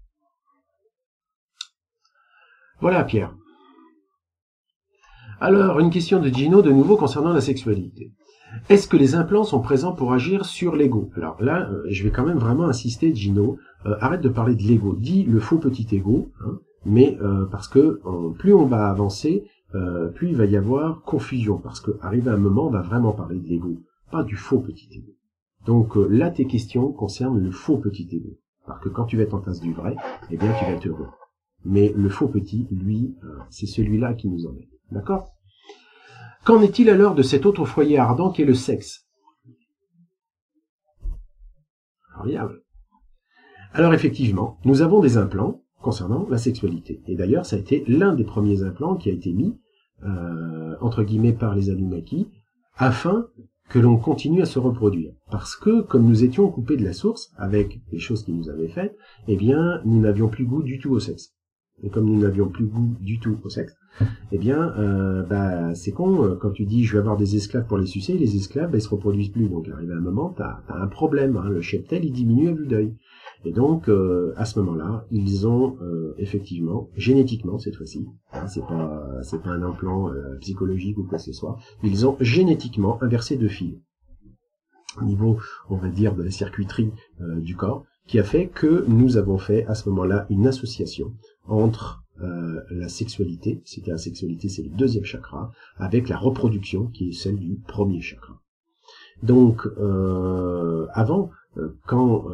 Voilà, Pierre. Alors, une question de Gino, de nouveau, concernant la sexualité. Est-ce que les implants sont présents pour agir sur l'ego? Alors là, je vais quand même vraiment insister, Gino, arrête de parler de l'ego, dis le faux petit ego, hein, mais parce que plus on va avancer, plus il va y avoir confusion, parce qu'arrivé à un moment, on va vraiment parler de l'ego, pas du faux petit ego. Donc là, tes questions concernent le faux petit ego, parce que quand tu vas être en face du vrai, eh bien tu vas être heureux. Mais le faux petit, lui, c'est celui-là qui nous embête. D'accord? Qu'en est-il alors de cet autre foyer ardent qu'est le sexe? Formidable. Alors effectivement, nous avons des implants concernant la sexualité. Et d'ailleurs, ça a été l'un des premiers implants qui a été mis, entre guillemets, par les Anunnaki, afin que l'on continue à se reproduire. Parce que, comme nous étions coupés de la source, avec les choses qu'ils nous avaient faites, eh bien, nous n'avions plus goût du tout au sexe. Et comme nous n'avions plus goût du tout au sexe, eh bien, c'est con, quand tu dis je vais avoir des esclaves pour les sucer, les esclaves, ils se reproduisent plus. Donc, arrivé à un moment, t'as un problème, hein, le cheptel, il diminue à vue d'œil. Et donc, à ce moment-là, ils ont effectivement, génétiquement cette fois-ci, hein, c'est pas un implant psychologique ou quoi que ce soit, ils ont génétiquement inversé deux fils au niveau, on va dire, de la circuiterie du corps, qui a fait que nous avons fait à ce moment-là une association entre la sexualité, c'était la sexualité, c'est le deuxième chakra, avec la reproduction qui est celle du premier chakra. Donc avant, quand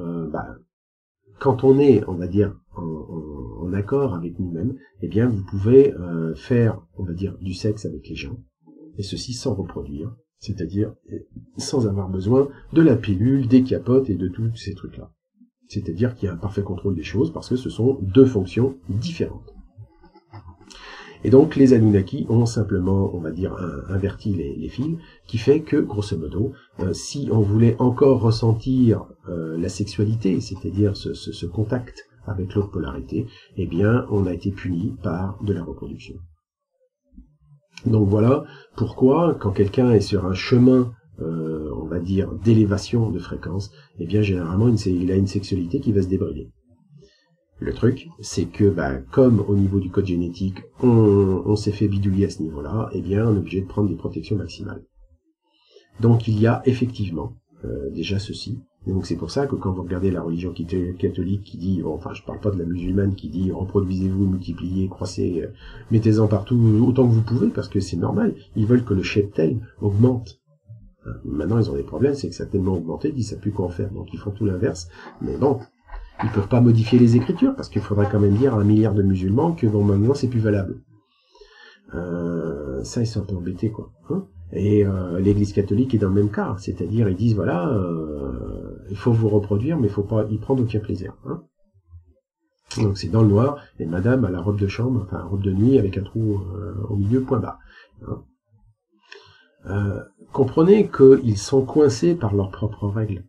on est, on va dire, en accord avec nous-mêmes, eh bien vous pouvez faire, on va dire, du sexe avec les gens, et ceci sans reproduire, c'est-à-dire sans avoir besoin de la pilule, des capotes et de tous ces trucs-là. C'est-à-dire qu'il y a un parfait contrôle des choses, parce que ce sont deux fonctions différentes. Et donc, les Anunnaki ont simplement, on va dire, inverti les fils, qui fait que, grosso modo, si on voulait encore ressentir la sexualité, c'est-à-dire ce contact avec l'autre polarité, eh bien, on a été puni par de la reproduction. Donc voilà pourquoi, quand quelqu'un est sur un chemin, on va dire, d'élévation de fréquence, eh bien, généralement, il a une sexualité qui va se débrider. Le truc, c'est que, comme au niveau du code génétique, on s'est fait bidouiller à ce niveau-là, eh bien, on est obligé de prendre des protections maximales. Donc, il y a effectivement déjà ceci. Et donc, c'est pour ça que quand vous regardez la religion catholique qui dit, enfin, je parle pas de la musulmane qui dit, reproduisez-vous, multipliez, croissez, mettez-en partout autant que vous pouvez, parce que c'est normal. Ils veulent que le cheptel augmente. Maintenant, ils ont des problèmes, c'est que ça a tellement augmenté, ils ne savent plus quoi en faire, donc ils font tout l'inverse. Mais bon, ils peuvent pas modifier les écritures, parce qu'il faudrait quand même dire à 1 milliard de musulmans que bon, maintenant c'est plus valable. Ça, ils sont un peu embêtés, quoi. Hein, et l'Église catholique est dans le même cas, c'est-à-dire ils disent voilà, il faut vous reproduire, mais il faut pas y prendre aucun plaisir. Hein. Donc c'est dans le noir, et madame a la robe de chambre, enfin robe de nuit avec un trou au milieu, point bas. Hein. Comprenez qu'ils sont coincés par leurs propres règles.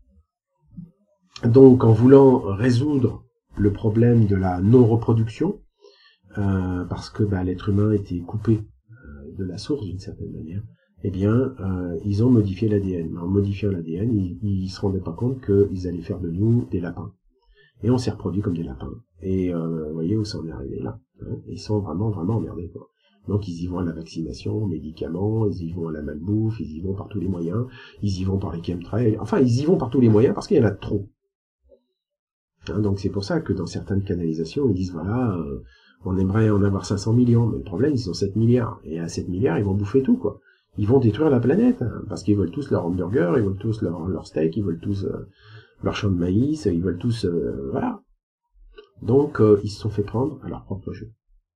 Donc, en voulant résoudre le problème de la non-reproduction, parce que l'être humain était coupé de la source d'une certaine manière, eh bien, ils ont modifié l'ADN. En modifiant l'ADN, ils se rendaient pas compte qu'ils allaient faire de nous des lapins. Et on s'est reproduit comme des lapins. Et vous voyez où ça en est arrivé là. Hein, ils sont vraiment, vraiment emmerdés, quoi. Donc ils y vont à la vaccination, aux médicaments, ils y vont à la malbouffe, ils y vont par tous les moyens, ils y vont par les chemtrails, enfin ils y vont par tous les moyens parce qu'il y en a trop. Hein, donc c'est pour ça que dans certaines canalisations, ils disent voilà, on aimerait en avoir 500 millions, mais le problème, ils ont 7 milliards. Et à 7 milliards, ils vont bouffer tout, quoi. Ils vont détruire la planète, hein, parce qu'ils veulent tous leur hamburger, ils veulent tous leur steak, ils veulent tous leur champ de maïs, ils veulent tous... voilà. Donc, ils se sont fait prendre à leur propre jeu.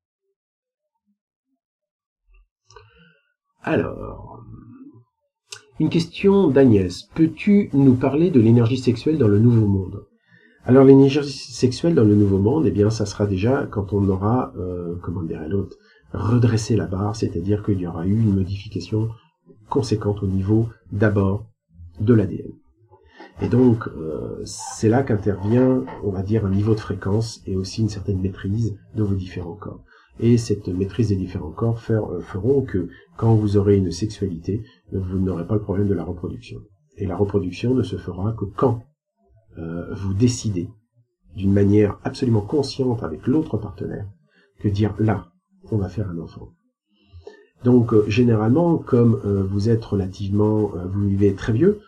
Alors, une question d'Agnès. Peux-tu nous parler de l'énergie sexuelle dans le Nouveau Monde? Alors, l'énergie sexuelle dans le Nouveau Monde, eh bien, ça sera déjà quand on aura, comment dirait l'autre, redressé la barre, c'est-à-dire qu'il y aura eu une modification conséquente au niveau, d'abord, de l'ADN. Et donc, c'est là qu'intervient, on va dire, un niveau de fréquence et aussi une certaine maîtrise de vos différents corps. Et cette maîtrise des différents corps feront que, quand vous aurez une sexualité, vous n'aurez pas le problème de la reproduction. Et la reproduction ne se fera que quand vous décidez, d'une manière absolument consciente avec l'autre partenaire, que dire là, on va faire un enfant. Donc, généralement, comme vous êtes relativement, vous vivez très vieux,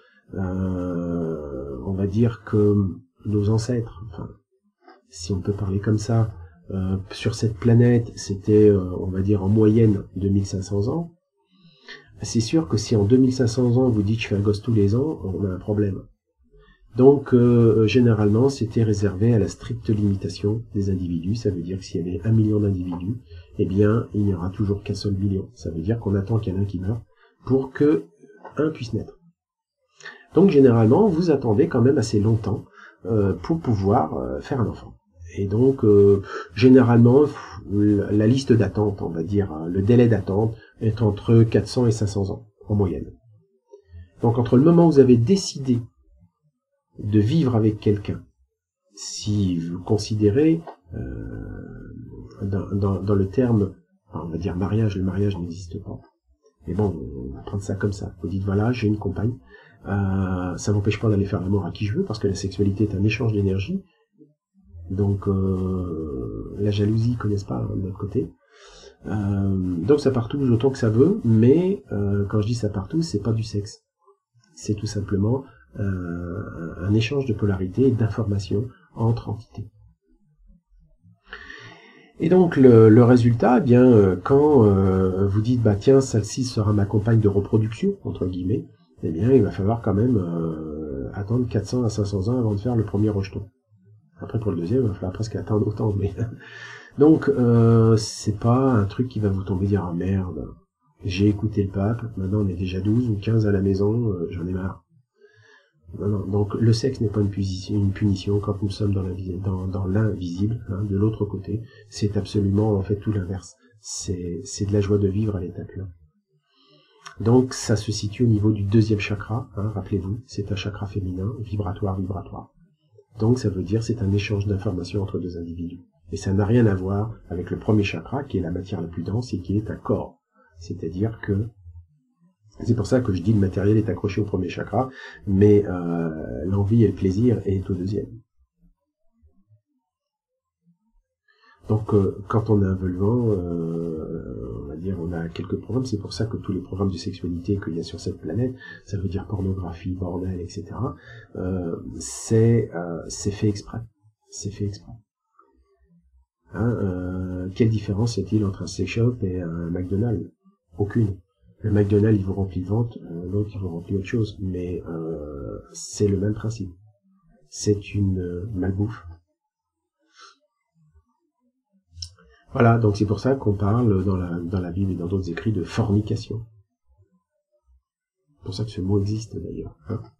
on va dire que nos ancêtres, enfin, si on peut parler comme ça, sur cette planète, c'était, on va dire, en moyenne 2500 ans. C'est sûr que si en 2500 ans, vous dites je fais un gosse tous les ans, on a un problème. Donc, généralement, c'était réservé à la stricte limitation des individus. Ça veut dire que s'il y avait 1 million d'individus, eh bien, il n'y aura toujours qu'un seul million. Ça veut dire qu'on attend qu'il y en ait un qui meure pour que un puisse naître. Donc, généralement, vous attendez quand même assez longtemps pour pouvoir faire un enfant. Et donc, généralement, la liste d'attente, on va dire, le délai d'attente est entre 400 et 500 ans, en moyenne. Donc, entre le moment où vous avez décidé de vivre avec quelqu'un, si vous considérez, dans le terme, enfin, on va dire mariage, le mariage n'existe pas. Mais bon, on va prendre ça comme ça. Vous dites, voilà, j'ai une compagne, ça n'empêche pas d'aller faire l'amour à qui je veux, parce que la sexualité est un échange d'énergie. Donc, la jalousie, ils connaissent pas, hein, de notre côté. Donc, ça part tout autant que ça veut, mais quand je dis ça part tout, c'est pas du sexe. C'est tout simplement un échange de polarité et d'informations entre entités. Et donc, le résultat, eh bien, quand vous dites, bah tiens, celle-ci sera ma compagne de reproduction, entre guillemets, eh bien, il va falloir quand même attendre 400 à 500 ans avant de faire le premier rejeton. Après, pour le deuxième, il va falloir presque attendre autant, mais... Donc, c'est pas un truc qui va vous tomber dire, ah merde, j'ai écouté le pape, maintenant on est déjà 12 ou 15 à la maison, j'en ai marre. Non, non. Donc, le sexe n'est pas une punition quand nous sommes dans l'invisible, hein, de l'autre côté. C'est absolument, en fait, tout l'inverse. C'est de la joie de vivre à l'état pur. Donc, ça se situe au niveau du deuxième chakra, hein, rappelez-vous, c'est un chakra féminin, vibratoire. Donc, ça veut dire c'est un échange d'informations entre deux individus. Et ça n'a rien à voir avec le premier chakra, qui est la matière la plus dense et qui est un corps. C'est-à-dire que, c'est pour ça que je dis le matériel est accroché au premier chakra, mais l'envie et le plaisir est au deuxième. Donc, quand on est involvant, on va dire, on a quelques programmes. C'est pour ça que tous les programmes de sexualité qu'il y a sur cette planète, ça veut dire pornographie, bordel, etc. C'est fait exprès. C'est fait exprès. Hein, quelle différence y a-t-il entre un sex shop et un McDonald's? Aucune. Le McDonald's, il vous remplit le ventre, l'autre, il vous remplit autre chose. Mais c'est le même principe. C'est une malbouffe. Voilà, donc c'est pour ça qu'on parle dans la Bible et dans d'autres écrits de fornication. C'est pour ça que ce mot existe d'ailleurs. Hein.